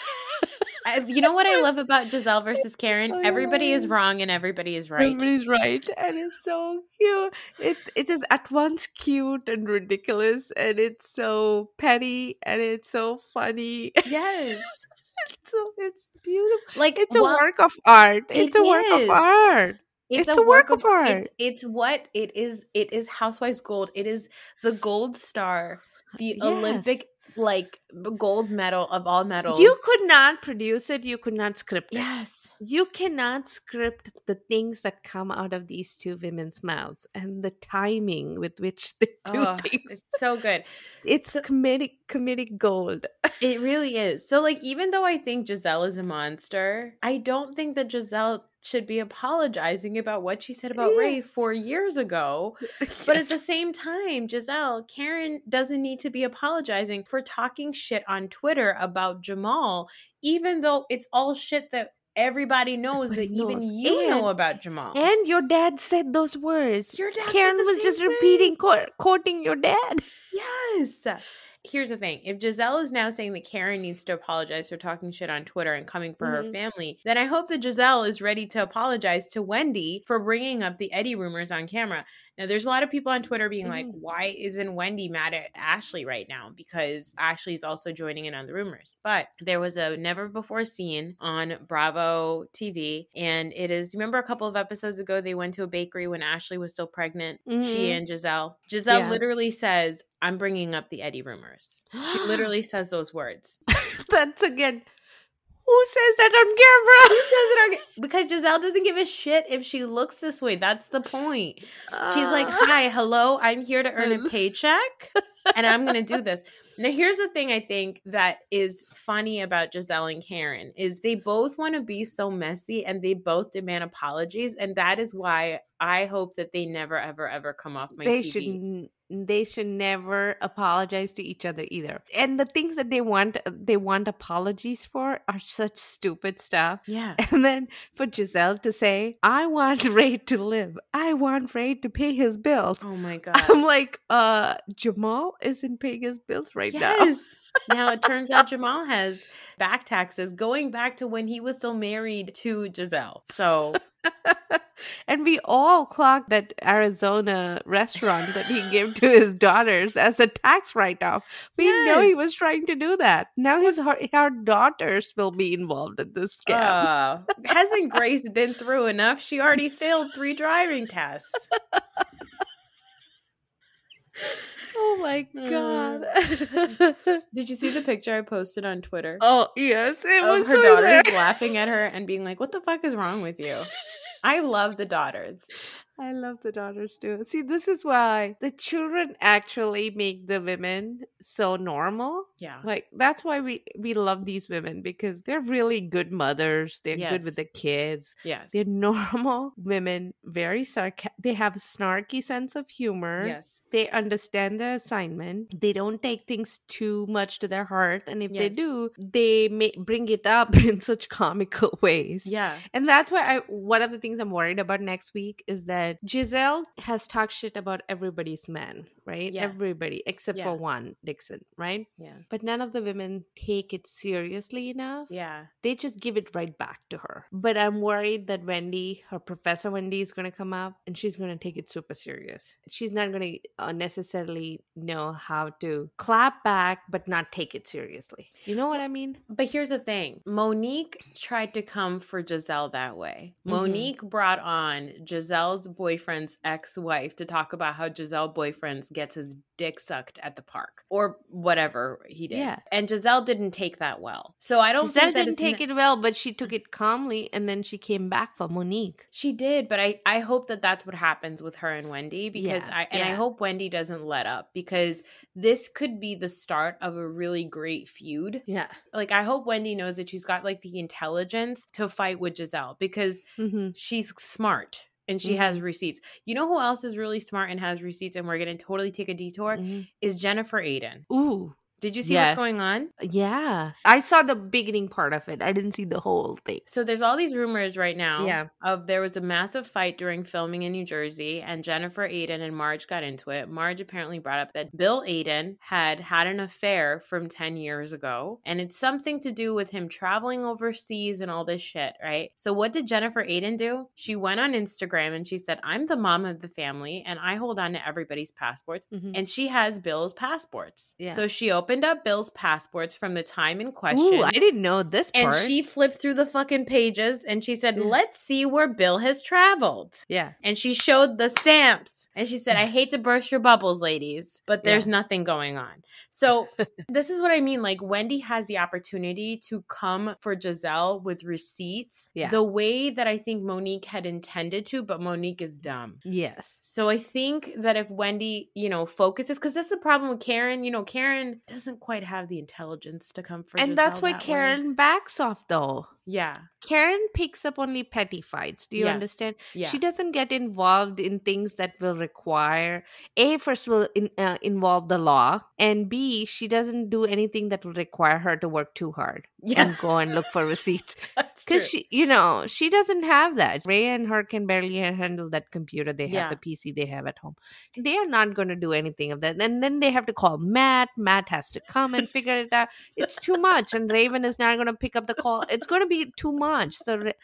I, you know what I love about Giselle versus Karen? I Everybody is know. wrong and everybody is right. Everybody's right, and it's so cute. It it is at once cute and ridiculous, and it's so petty, and it's so funny. Yes. It's so it's beautiful. Like, It's a well, work of art. it It's a work is. of art. It's, It's a, a work, work of, of art. It's, it's what it is. It is Housewives Gold. It is the gold star, the Yes. Olympic, like, gold medal of all medals. You could not produce it. You could not script it. Yes. You cannot script the things that come out of these two women's mouths and the timing with which they do Oh, things. it's so good. It's comedic comedic gold. It really is. So, like, even though I think Giselle is a monster, I don't think that Giselle should be apologizing about what she said about Yeah. Ray four years ago. But at the same time, Giselle, Karen doesn't need to be apologizing for talking shit on Twitter about Jamal, even though it's all shit that everybody knows Everybody that even knows. you And- know about Jamal. And your dad said those words. Your dad said Karen the was same just thing. repeating, quote, quoting your dad. Yes. Here's the thing. If Giselle is now saying that Karen needs to apologize for talking shit on Twitter and coming for her Mhm. family, then I hope that Giselle is ready to apologize to Wendy for bringing up the Eddie rumors on camera. Now, there's a lot of people on Twitter being like, Mhm. why isn't Wendy mad at Ashley right now? Because Ashley's also joining in on the rumors. But there was a never before seen on Bravo T V. And it is, remember a couple of episodes ago, they went to a bakery when Ashley was still pregnant, she Mhm. and Giselle. Giselle Yeah. literally says, I'm bringing up the Eddie rumors. She literally says those words. That's again. Who says that on camera? Who says it on- because Giselle doesn't give a shit if she looks this way. That's the point. She's like, Uh, hi, hello, I'm here to earn a Hello. paycheck. and I'm going to do this. Now, here's the thing I think that is funny about Giselle and Karen is they both want to be so messy and they both demand apologies. And that is why I hope that they never, ever, ever come off my they T V. should they should never apologize to each other either. And the things that they want they want apologies for are such stupid stuff. Yeah. And then for Giselle to say, I want Ray to live. I want Ray to pay his bills. Oh my God. I'm like, uh, Jamal isn't paying his bills right now. Yes. Now it turns out Jamal has back taxes going back to when he was still married to Giselle. So and we all clocked that Arizona restaurant that he gave to his daughters as a tax write-off. We Yes. know he was trying to do that. Now his our daughters will be involved in this scam. uh, hasn't Grace been through enough? She already failed three driving tests. Oh my God. Did you see the picture I posted on Twitter? Oh, yes. It of was her so daughters hilarious. laughing at her and being like, what the fuck is wrong with you? I love the daughters. I love the daughters too. See, this is why the children actually make the women so normal. Yeah. Like that's why we we love these women, because they're really good mothers. They're Yes. good with the kids. Yes. They're normal women, very sarcastic. They have a snarky sense of humor. Yes. They understand their assignment. They don't take things too much to their heart. And if they Yes. do, they may bring it up in such comical ways. Yeah. And that's why I one of the things I'm worried about next week is that Giselle has talked shit about everybody's men, right? Yeah. Everybody except Yeah. for one, Dixon, right? Yeah. But none of the women take it seriously enough. Yeah. They just give it right back to her. But I'm worried that Wendy, her Professor Wendy, is going to come up and she's going to take it super serious. She's not going to uh, necessarily know how to clap back, but not take it seriously. You know what I mean? But here's the thing. Monique tried to come for Giselle that way. Mhm. Monique brought on Giselle's boyfriend's ex-wife to talk about how Giselle boyfriend gets his dick sucked at the park or whatever he did. Yeah. And Giselle didn't take that well. So I don't Giselle think that didn't it's take n- it well, but she took it calmly, and then she came back for Monique. She did, but I, I hope that that's what happens with her and Wendy because Yeah, I and I yeah. hope Wendy doesn't let up because this could be the start of a really great feud. Yeah. Like I hope Wendy knows that she's got like the intelligence to fight with Giselle because Mm-hmm. she's smart and she has receipts. You know who else is really smart and has receipts and we're going to totally take a detour Mm-hmm. is Jennifer Aiden. Ooh. Did you see Yes. what's going on? Yeah. I saw the beginning part of it. I didn't see the whole thing. So there's all these rumors right now Yeah. of there was a massive fight during filming in New Jersey and Jennifer Aiden and Marge got into it. Marge apparently brought up that Bill Aiden had had an affair from ten years ago and it's something to do with him traveling overseas and all this shit, right? So what did Jennifer Aiden do? She went on Instagram and she said, I'm the mom of the family and I hold on to everybody's passports. Mhm. And she has Bill's passports. Yeah. So she opened up Bill's passports from the time in question. Ooh, I didn't know this And part. she flipped through the fucking pages and she said, Yeah. let's see where Bill has traveled. Yeah. And she showed the stamps. And she said, I hate to burst your bubbles, ladies, but there's Yeah. nothing going on. So this is what I mean. Like Wendy has the opportunity to come for Giselle with receipts Yeah. the way that I think Monique had intended to, but Monique is dumb. Yes. So I think that if Wendy, you know, focuses, because that's the problem with Karen. You know, Karen doesn't quite have the intelligence to come for And Giselle that's why that way. Karen backs off, though. Yeah. Karen picks up only petty fights. Do you Yes. understand? Yeah. She doesn't get involved in things that will require A, first will in, uh, involve the law, and B, she doesn't do anything that will require her to work too hard Yeah. and go and look for receipts. That's true. Because she, you know, she doesn't have that. Ray and her can barely handle that computer they have, Yeah. the P C they have at home. They are not going to do anything of that. And then they have to call Matt. Matt has to come and figure it out. It's too much. And Raven is not going to pick up the call. It's going to be too much. So Ra-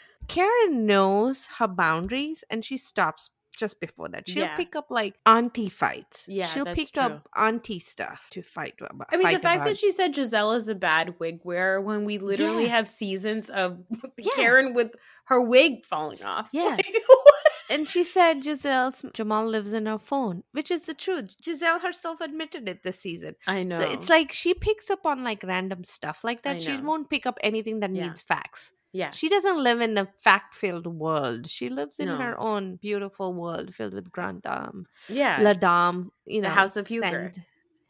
Karen knows her boundaries and she stops just before that. She'll Yeah. pick up like auntie fights. Yeah, She'll that's pick true. up auntie stuff to fight about. I mean, the fight fact about. that she said Giselle is a bad wig wearer when we literally Yeah. have seasons of Yeah. Karen with her wig falling off. Yeah. Like, what? And she said Giselle's Jamal lives in her phone, which is the truth. Giselle herself admitted it this season. I know. So it's like she picks up on like random stuff like that. I She know. won't pick up anything that Yeah. needs facts. yeah. She doesn't live in a fact-filled world. She lives in No. her own beautiful world filled with Grand Dame, Yeah. La Dame, you know, The House of Huger. scent.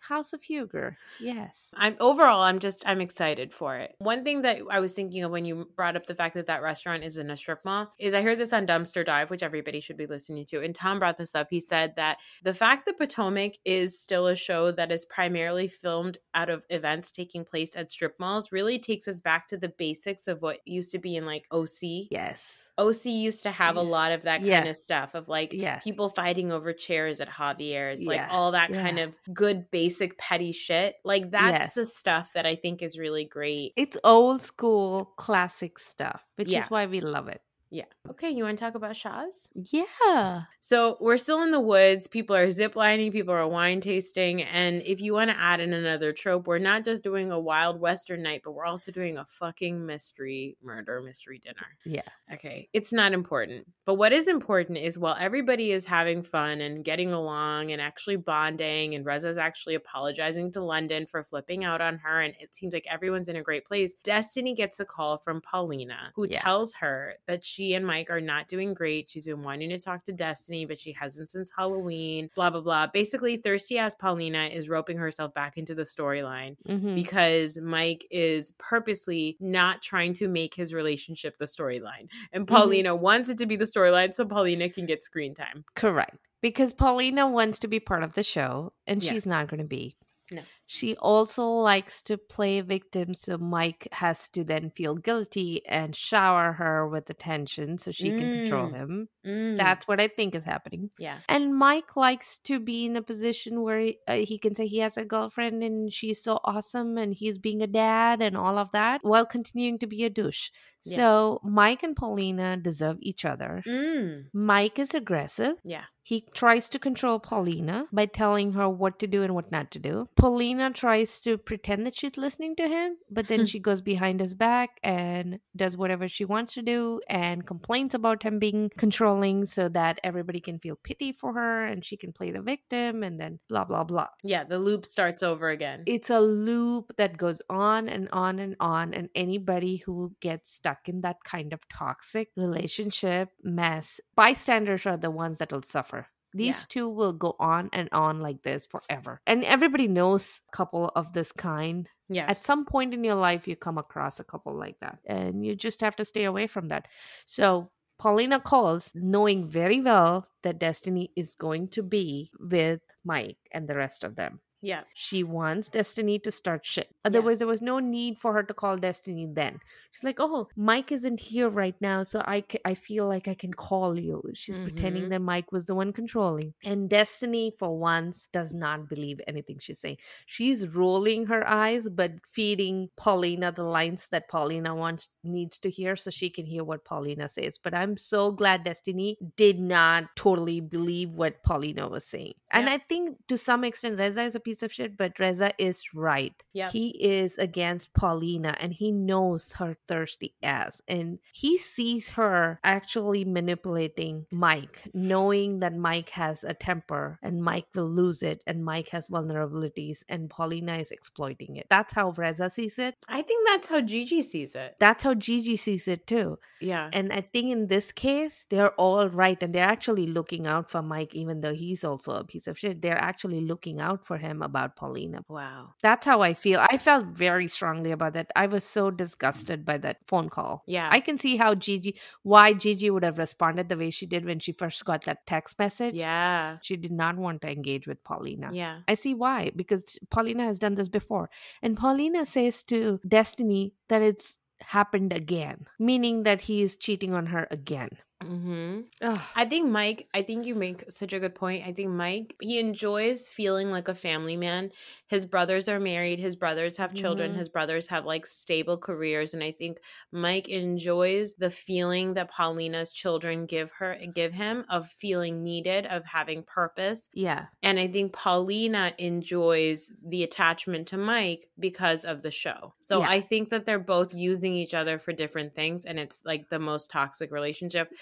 House of Huger. Yes. I'm overall, I'm just, I'm excited for it. One thing that I was thinking of when you brought up the fact that that restaurant is in a strip mall is I heard this on Dumpster Dive, which everybody should be listening to. And Tom brought this up. He said that the fact that Potomac is still a show that is primarily filmed out of events taking place at strip malls really takes us back to the basics of what used to be in like O C. Yes. O C used to have Yes. a lot of that Yeah. kind of stuff of like Yes. people fighting over chairs at Javier's, like Yeah. all that Yeah. kind of good, basic, petty shit. Like that's Yes. the stuff that I think is really great. It's old school classic stuff, which Yeah. is why we love it. Yeah. Okay, you want to talk about Shaw's? Yeah. So we're still in the woods. People are ziplining. People are wine tasting. And if you want to add in another trope, we're not just doing a wild Western night, but we're also doing a fucking mystery murder mystery dinner. Yeah. Okay, it's not important. But what is important is while everybody is having fun and getting along and actually bonding, and Reza's actually apologizing to London for flipping out on her, and it seems like everyone's in a great place, Destiny gets a call from Paulina, who Yeah. tells her that she and Mike are not doing great. She's been wanting to talk to Destiny, but she hasn't since Halloween, blah, blah, blah. Basically, thirsty ass Paulina is roping herself back into the storyline Mhm. because Mike is purposely not trying to make his relationship the storyline. And Paulina wants it to be the storyline so Paulina can get screen time. Correct. Because Paulina wants to be part of the show, and Yes. she's not going to be. No. She also likes to play victim, so Mike has to then feel guilty and shower her with attention so she can control Mm. him. Mm. That's what I think is happening. yeah. And Mike likes to be in a position where he, uh, he can say he has a girlfriend and she's so awesome and he's being a dad and all of that while continuing to be a douche. Yeah. So Mike and Paulina deserve each other. Mm. Mike is aggressive. Yeah. He tries to control Paulina by telling her what to do and what not to do. Paulina tries to pretend that she's listening to him, but then she goes behind his back and does whatever she wants to do and complains about him being controlling so that everybody can feel pity for her and she can play the victim and then blah, blah, blah. Yeah. The loop starts over again. It's a loop that goes on and on and on. And anybody who gets stuck in that kind of toxic relationship mess, bystanders are the ones that will suffer. These Yeah. two will go on and on like this forever. And everybody knows a couple of this kind. Yes. At some point in your life, you come across a couple like that. And you just have to stay away from that. So Paulina calls knowing very well that Destiny is going to be with Mike and the rest of them. yeah. She wants Destiny to start shit. Otherwise, Yes. there was no need for her to call Destiny then. She's like, oh, Mike isn't here right now, so I, ca- I feel like I can call you. She's pretending Mhm. that Mike was the one controlling. And Destiny, for once, does not believe anything she's saying. She's rolling her eyes, but feeding Paulina the lines that Paulina wants needs to hear so she can hear what Paulina says. But I'm so glad Destiny did not totally believe what Paulina was saying. And Yeah. I think to some extent, Reza is a piece of shit, but Reza is right. Yep. He is against Paulina and he knows her thirsty ass. And he sees her actually manipulating Mike, knowing that Mike has a temper and Mike will lose it and Mike has vulnerabilities and Paulina is exploiting it. That's how Reza sees it. I think that's how Gigi sees it. That's how Gigi sees it too. Yeah. And I think in this case, they're all right. And they're actually looking out for Mike, even though he's also a piece of shit. They're actually looking out for him about Paulina. Wow. That's how I feel. I felt very strongly about that. I was so disgusted by that phone call. Yeah. I can see how Gigi, why Gigi would have responded the way she did when she first got that text message. Yeah. She did not want to engage with Paulina. Yeah. I see why, because Paulina has done this before. And Paulina says to Destiny that it's happened again, meaning that he is cheating on her again. Mm-hmm. Ugh. I think Mike, I think you make such a good point. I think Mike, he enjoys feeling like a family man. His brothers are married. His brothers have children. Mhm. His brothers have like stable careers. And I think Mike enjoys the feeling that Paulina's children give her, give him of feeling needed, of having purpose. Yeah. And I think Paulina enjoys the attachment to Mike because of the show. So Yeah. I think that they're both using each other for different things. And it's like the most toxic relationship.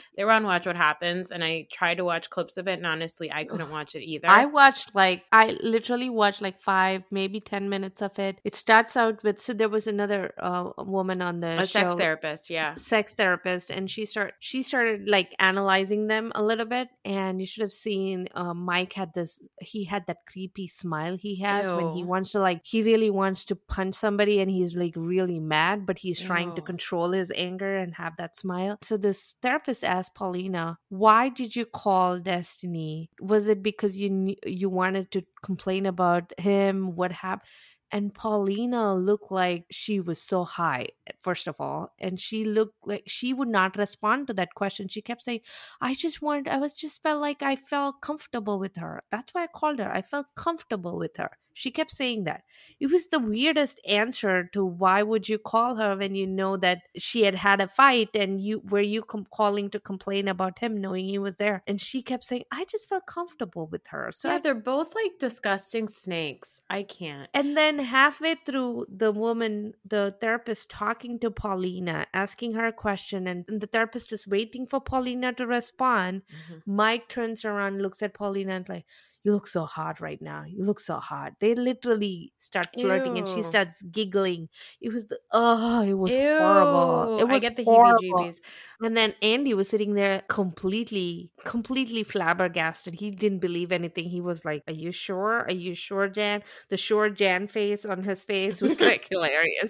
They were on Watch What Happens, and I tried to watch clips of it, and honestly, I couldn't watch it either. I watched like, I literally watched like five, maybe ten minutes of it. It starts out with, so there was another uh, woman on the a show. sex therapist, yeah. Sex therapist. And she start, she started like analyzing them a little bit. And you should have seen uh, Mike had this, he had that creepy smile he has Ew. when he wants to like, he really wants to punch somebody and he's like really mad, but he's trying Ew. to control his anger and have that smile. So this therapist asked Paulina, why did you call Destiny? Was it because you knew, you wanted to complain about him? What happened? And Paulina looked like she was so high, first of all. And she looked like she would not respond to that question. She kept saying, I just wanted, I was just felt like I felt comfortable with her. That's why I called her. I felt comfortable with her. She kept saying that. It was the weirdest answer to why would you call her when you know that she had had a fight and you were you com- calling to complain about him knowing he was there. And she kept saying, I just felt comfortable with her. So yeah, I, they're both like disgusting snakes. I can't. And then halfway through, the woman, the therapist talking to Paulina, asking her a question, and, and the therapist is waiting for Paulina to respond. Mm-hmm. Mike turns around, looks at Paulina and is like, you look so hot right now. You look so hot. They literally start flirting Ew. and she starts giggling. It was, the, oh, it was Ew. horrible. It was I get the horrible. heebie-jeebies. And then Andy was sitting there completely, completely flabbergasted. He didn't believe anything. He was like, are you sure? Are you sure, Jan? The sure Jan face on his face was like hilarious.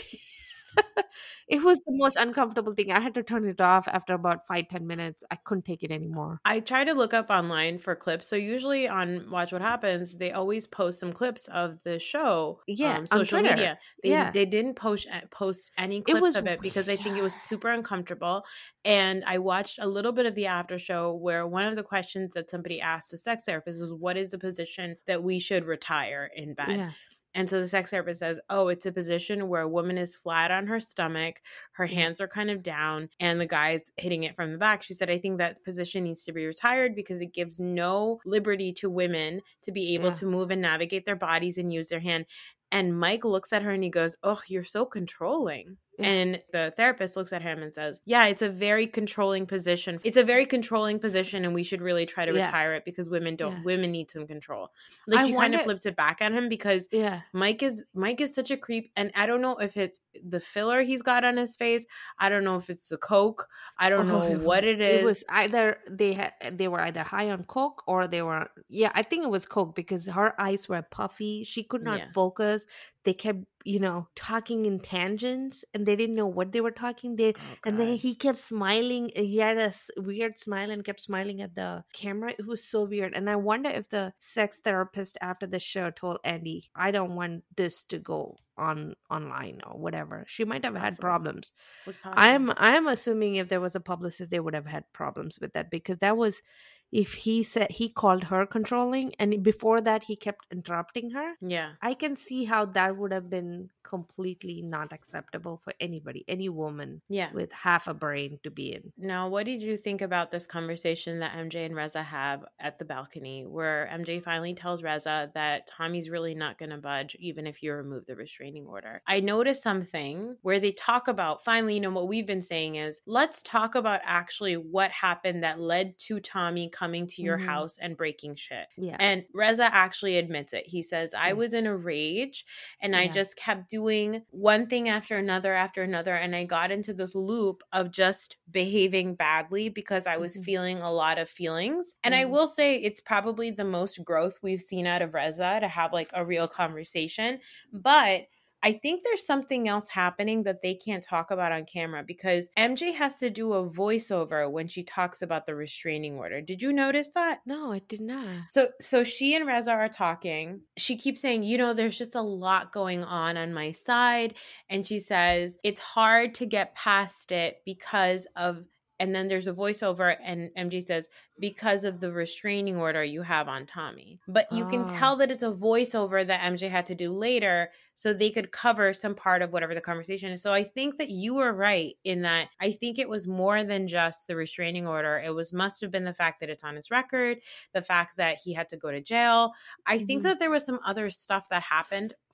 It was the most uncomfortable thing. I had to turn it off after about five, ten minutes. I couldn't take it anymore. I try to look up online for clips. So usually on Watch What Happens, they always post some clips of the show. Yeah, um, social media. They yeah. they didn't post post any clips was, of it because I think it was super uncomfortable. And I watched a little bit of the after show where one of the questions that somebody asked the sex therapist was, what is the position that we should retire in bed? Yeah. And so the sex therapist says, oh, it's a position where a woman is flat on her stomach, her hands are kind of down, and the guy's hitting it from the back. She said, I think that position needs to be retired because it gives no liberty to women to be able yeah. to move and navigate their bodies and use their hand. And Mike looks at her and he goes, oh, you're so controlling. Yeah. And the therapist looks at him and says, yeah, it's a very controlling position. It's a very controlling position and we should really try to yeah. retire it because women don't, yeah. women need some control. Like I she wonder, kind of flips it back at him because yeah. Mike is, Mike is such a creep. And I don't know if it's the filler he's got on his face. I don't know if it's the Coke. I don't oh, know what it is. It was either they had, they were either high on Coke or they were, yeah, I think it was Coke because her eyes were puffy. She could not yeah. focus. They kept, you know, talking in tangents and they didn't know what they were talking. They oh, and then he kept smiling. He had a weird smile and kept smiling at the camera. It was so weird. And I wonder if the sex therapist after the show told Andy, I don't want this to go on online or whatever. She might have possible. had problems. I'm I'm assuming if there was a publicist, they would have had problems with that because that was, if he said he called her controlling and before that he kept interrupting her. Yeah. I can see how that would have been completely not acceptable for anybody, any woman yeah. with half a brain to be in. Now, what did you think about this conversation that M J and Reza have at the balcony where M J finally tells Reza that Tommy's really not going to budge even if you remove the restraining order? I noticed something where they talk about, finally, you know, what we've been saying is, let's talk about actually what happened that led to Tommy coming to your mm-hmm. house and breaking shit. Yeah. And Reza actually admits it. He says, I was in a rage and yeah. I just kept doing one thing after another after another. And I got into this loop of just behaving badly because I was mm-hmm. feeling a lot of feelings. And mm-hmm. I will say it's probably the most growth we've seen out of Reza to have like a real conversation. But I think there's something else happening that they can't talk about on camera because M J has to do a voiceover when she talks about the restraining order. Did you notice that? No, I did not. So so she and Reza are talking. She keeps saying, you know, there's just a lot going on on my side. And she says, it's hard to get past it because of, and then there's a voiceover and M J says, because of the restraining order you have on Tommy. But you oh. can tell that it's a voiceover that M J had to do later so they could cover some part of whatever the conversation is. So I think that you were right in that I think it was more than just the restraining order. It was must have been the fact that it's on his record, the fact that he had to go to jail. I mm-hmm. think that there was some other stuff that happened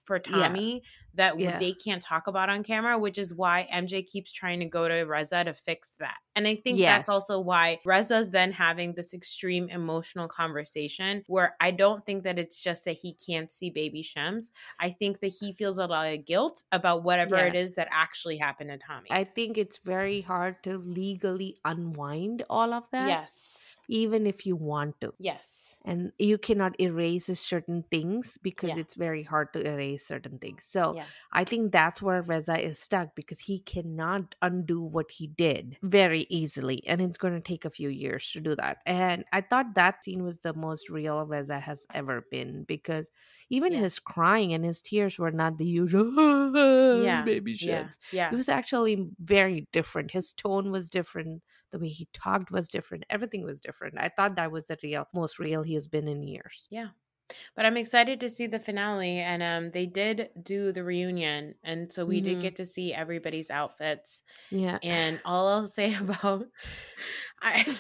for Tommy that Yeah. they can't talk about on camera, which is why M J keeps trying to go to Reza to fix that. And I think Yes. that's also why Reza's then having this extreme emotional conversation where I don't think that it's just that he can't see baby Shems. I think that he feels a lot of guilt about whatever Yeah. it is that actually happened to Tommy. I think it's very hard to legally unwind all of that. Yes. Even if you want to. Yes. And you cannot erase certain things because Yeah. it's very hard to erase certain things. So Yeah. I think that's where Reza is stuck because he cannot undo what he did very easily. And it's going to take a few years to do that. And I thought that scene was the most real Reza has ever been because even Yeah. his crying and his tears were not the usual Yeah. baby Yeah. Shems. Yeah. It was actually very different. His tone was different. The way he talked was different. Everything was different. I thought that was the real, most real he has been in years. Yeah. But I'm excited to see the finale. And um, they did do the reunion. And so we did Mhm. get to see everybody's outfits. Yeah. And all I'll say about I,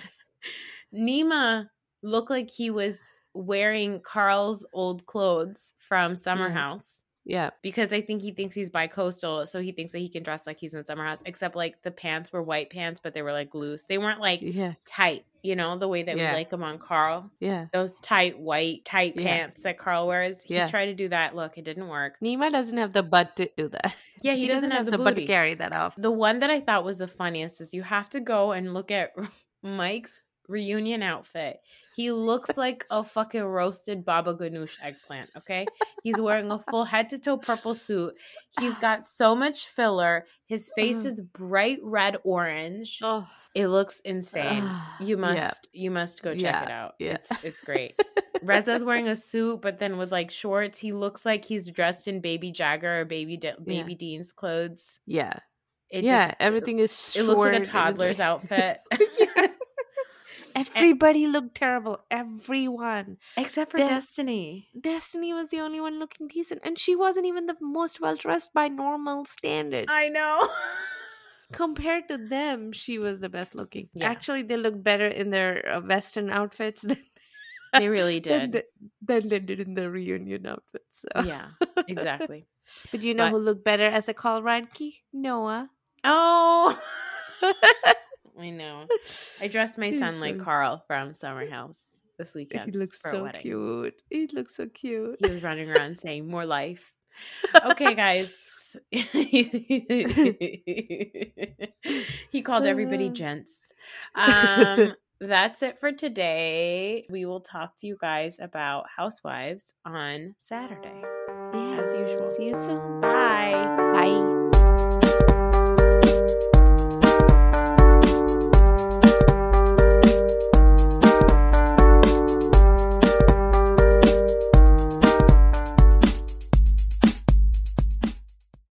Nima looked like he was wearing Carl's old clothes from Summer Yeah. House. Yeah. Because I think he thinks he's bi-coastal, so he thinks that he can dress like he's in Summer House, except like the pants were white pants, but they were like loose. They weren't like Yeah. tight, you know, the way that Yeah. we like them on Carl. Yeah. Those tight, white, tight Yeah. pants that Carl wears. He Yeah. tried to do that. Look, it didn't work. Nima doesn't have the butt to do that. Yeah, he, doesn't, have, the, butt to booty. carry that off. The one that I thought was the funniest is you have to go and look at Mike's reunion outfit. He looks like a fucking roasted Baba Ganoush eggplant, okay? He's wearing a full head to toe purple suit. He's got so much filler. His face is bright red orange. Oh. It looks insane. You must Yeah. you must go check Yeah. it out. Yeah. It's it's great. Reza's wearing a suit, but then with like shorts. He looks like he's dressed in Baby Jagger or Baby De- Baby Yeah. Dean's clothes. Yeah. It yeah. just, Everything is It looks like short a and it's toddler's like- outfit. Yeah. Everybody looked terrible. Everyone. Except for Des- Destiny. Destiny was the only one looking decent. And she wasn't even the most well dressed by normal standards. I know. Compared to them, she was the best looking. Yeah. Actually, they looked better in their uh, Western outfits than They really than, did. the, than they did in the reunion outfits. So. Yeah, exactly. But you know But- who looked better as a Carl Radke? Noah. Oh, I know. I dressed my He's son like so- Carl from Summer House this weekend. He looks for a so wedding. cute. He looks so cute. He was running around saying more life. Okay, guys. He called everybody gents. Um, that's it for today. We will talk to you guys about Housewives on Saturday. Yeah. As usual. See you soon. Bye. Bye.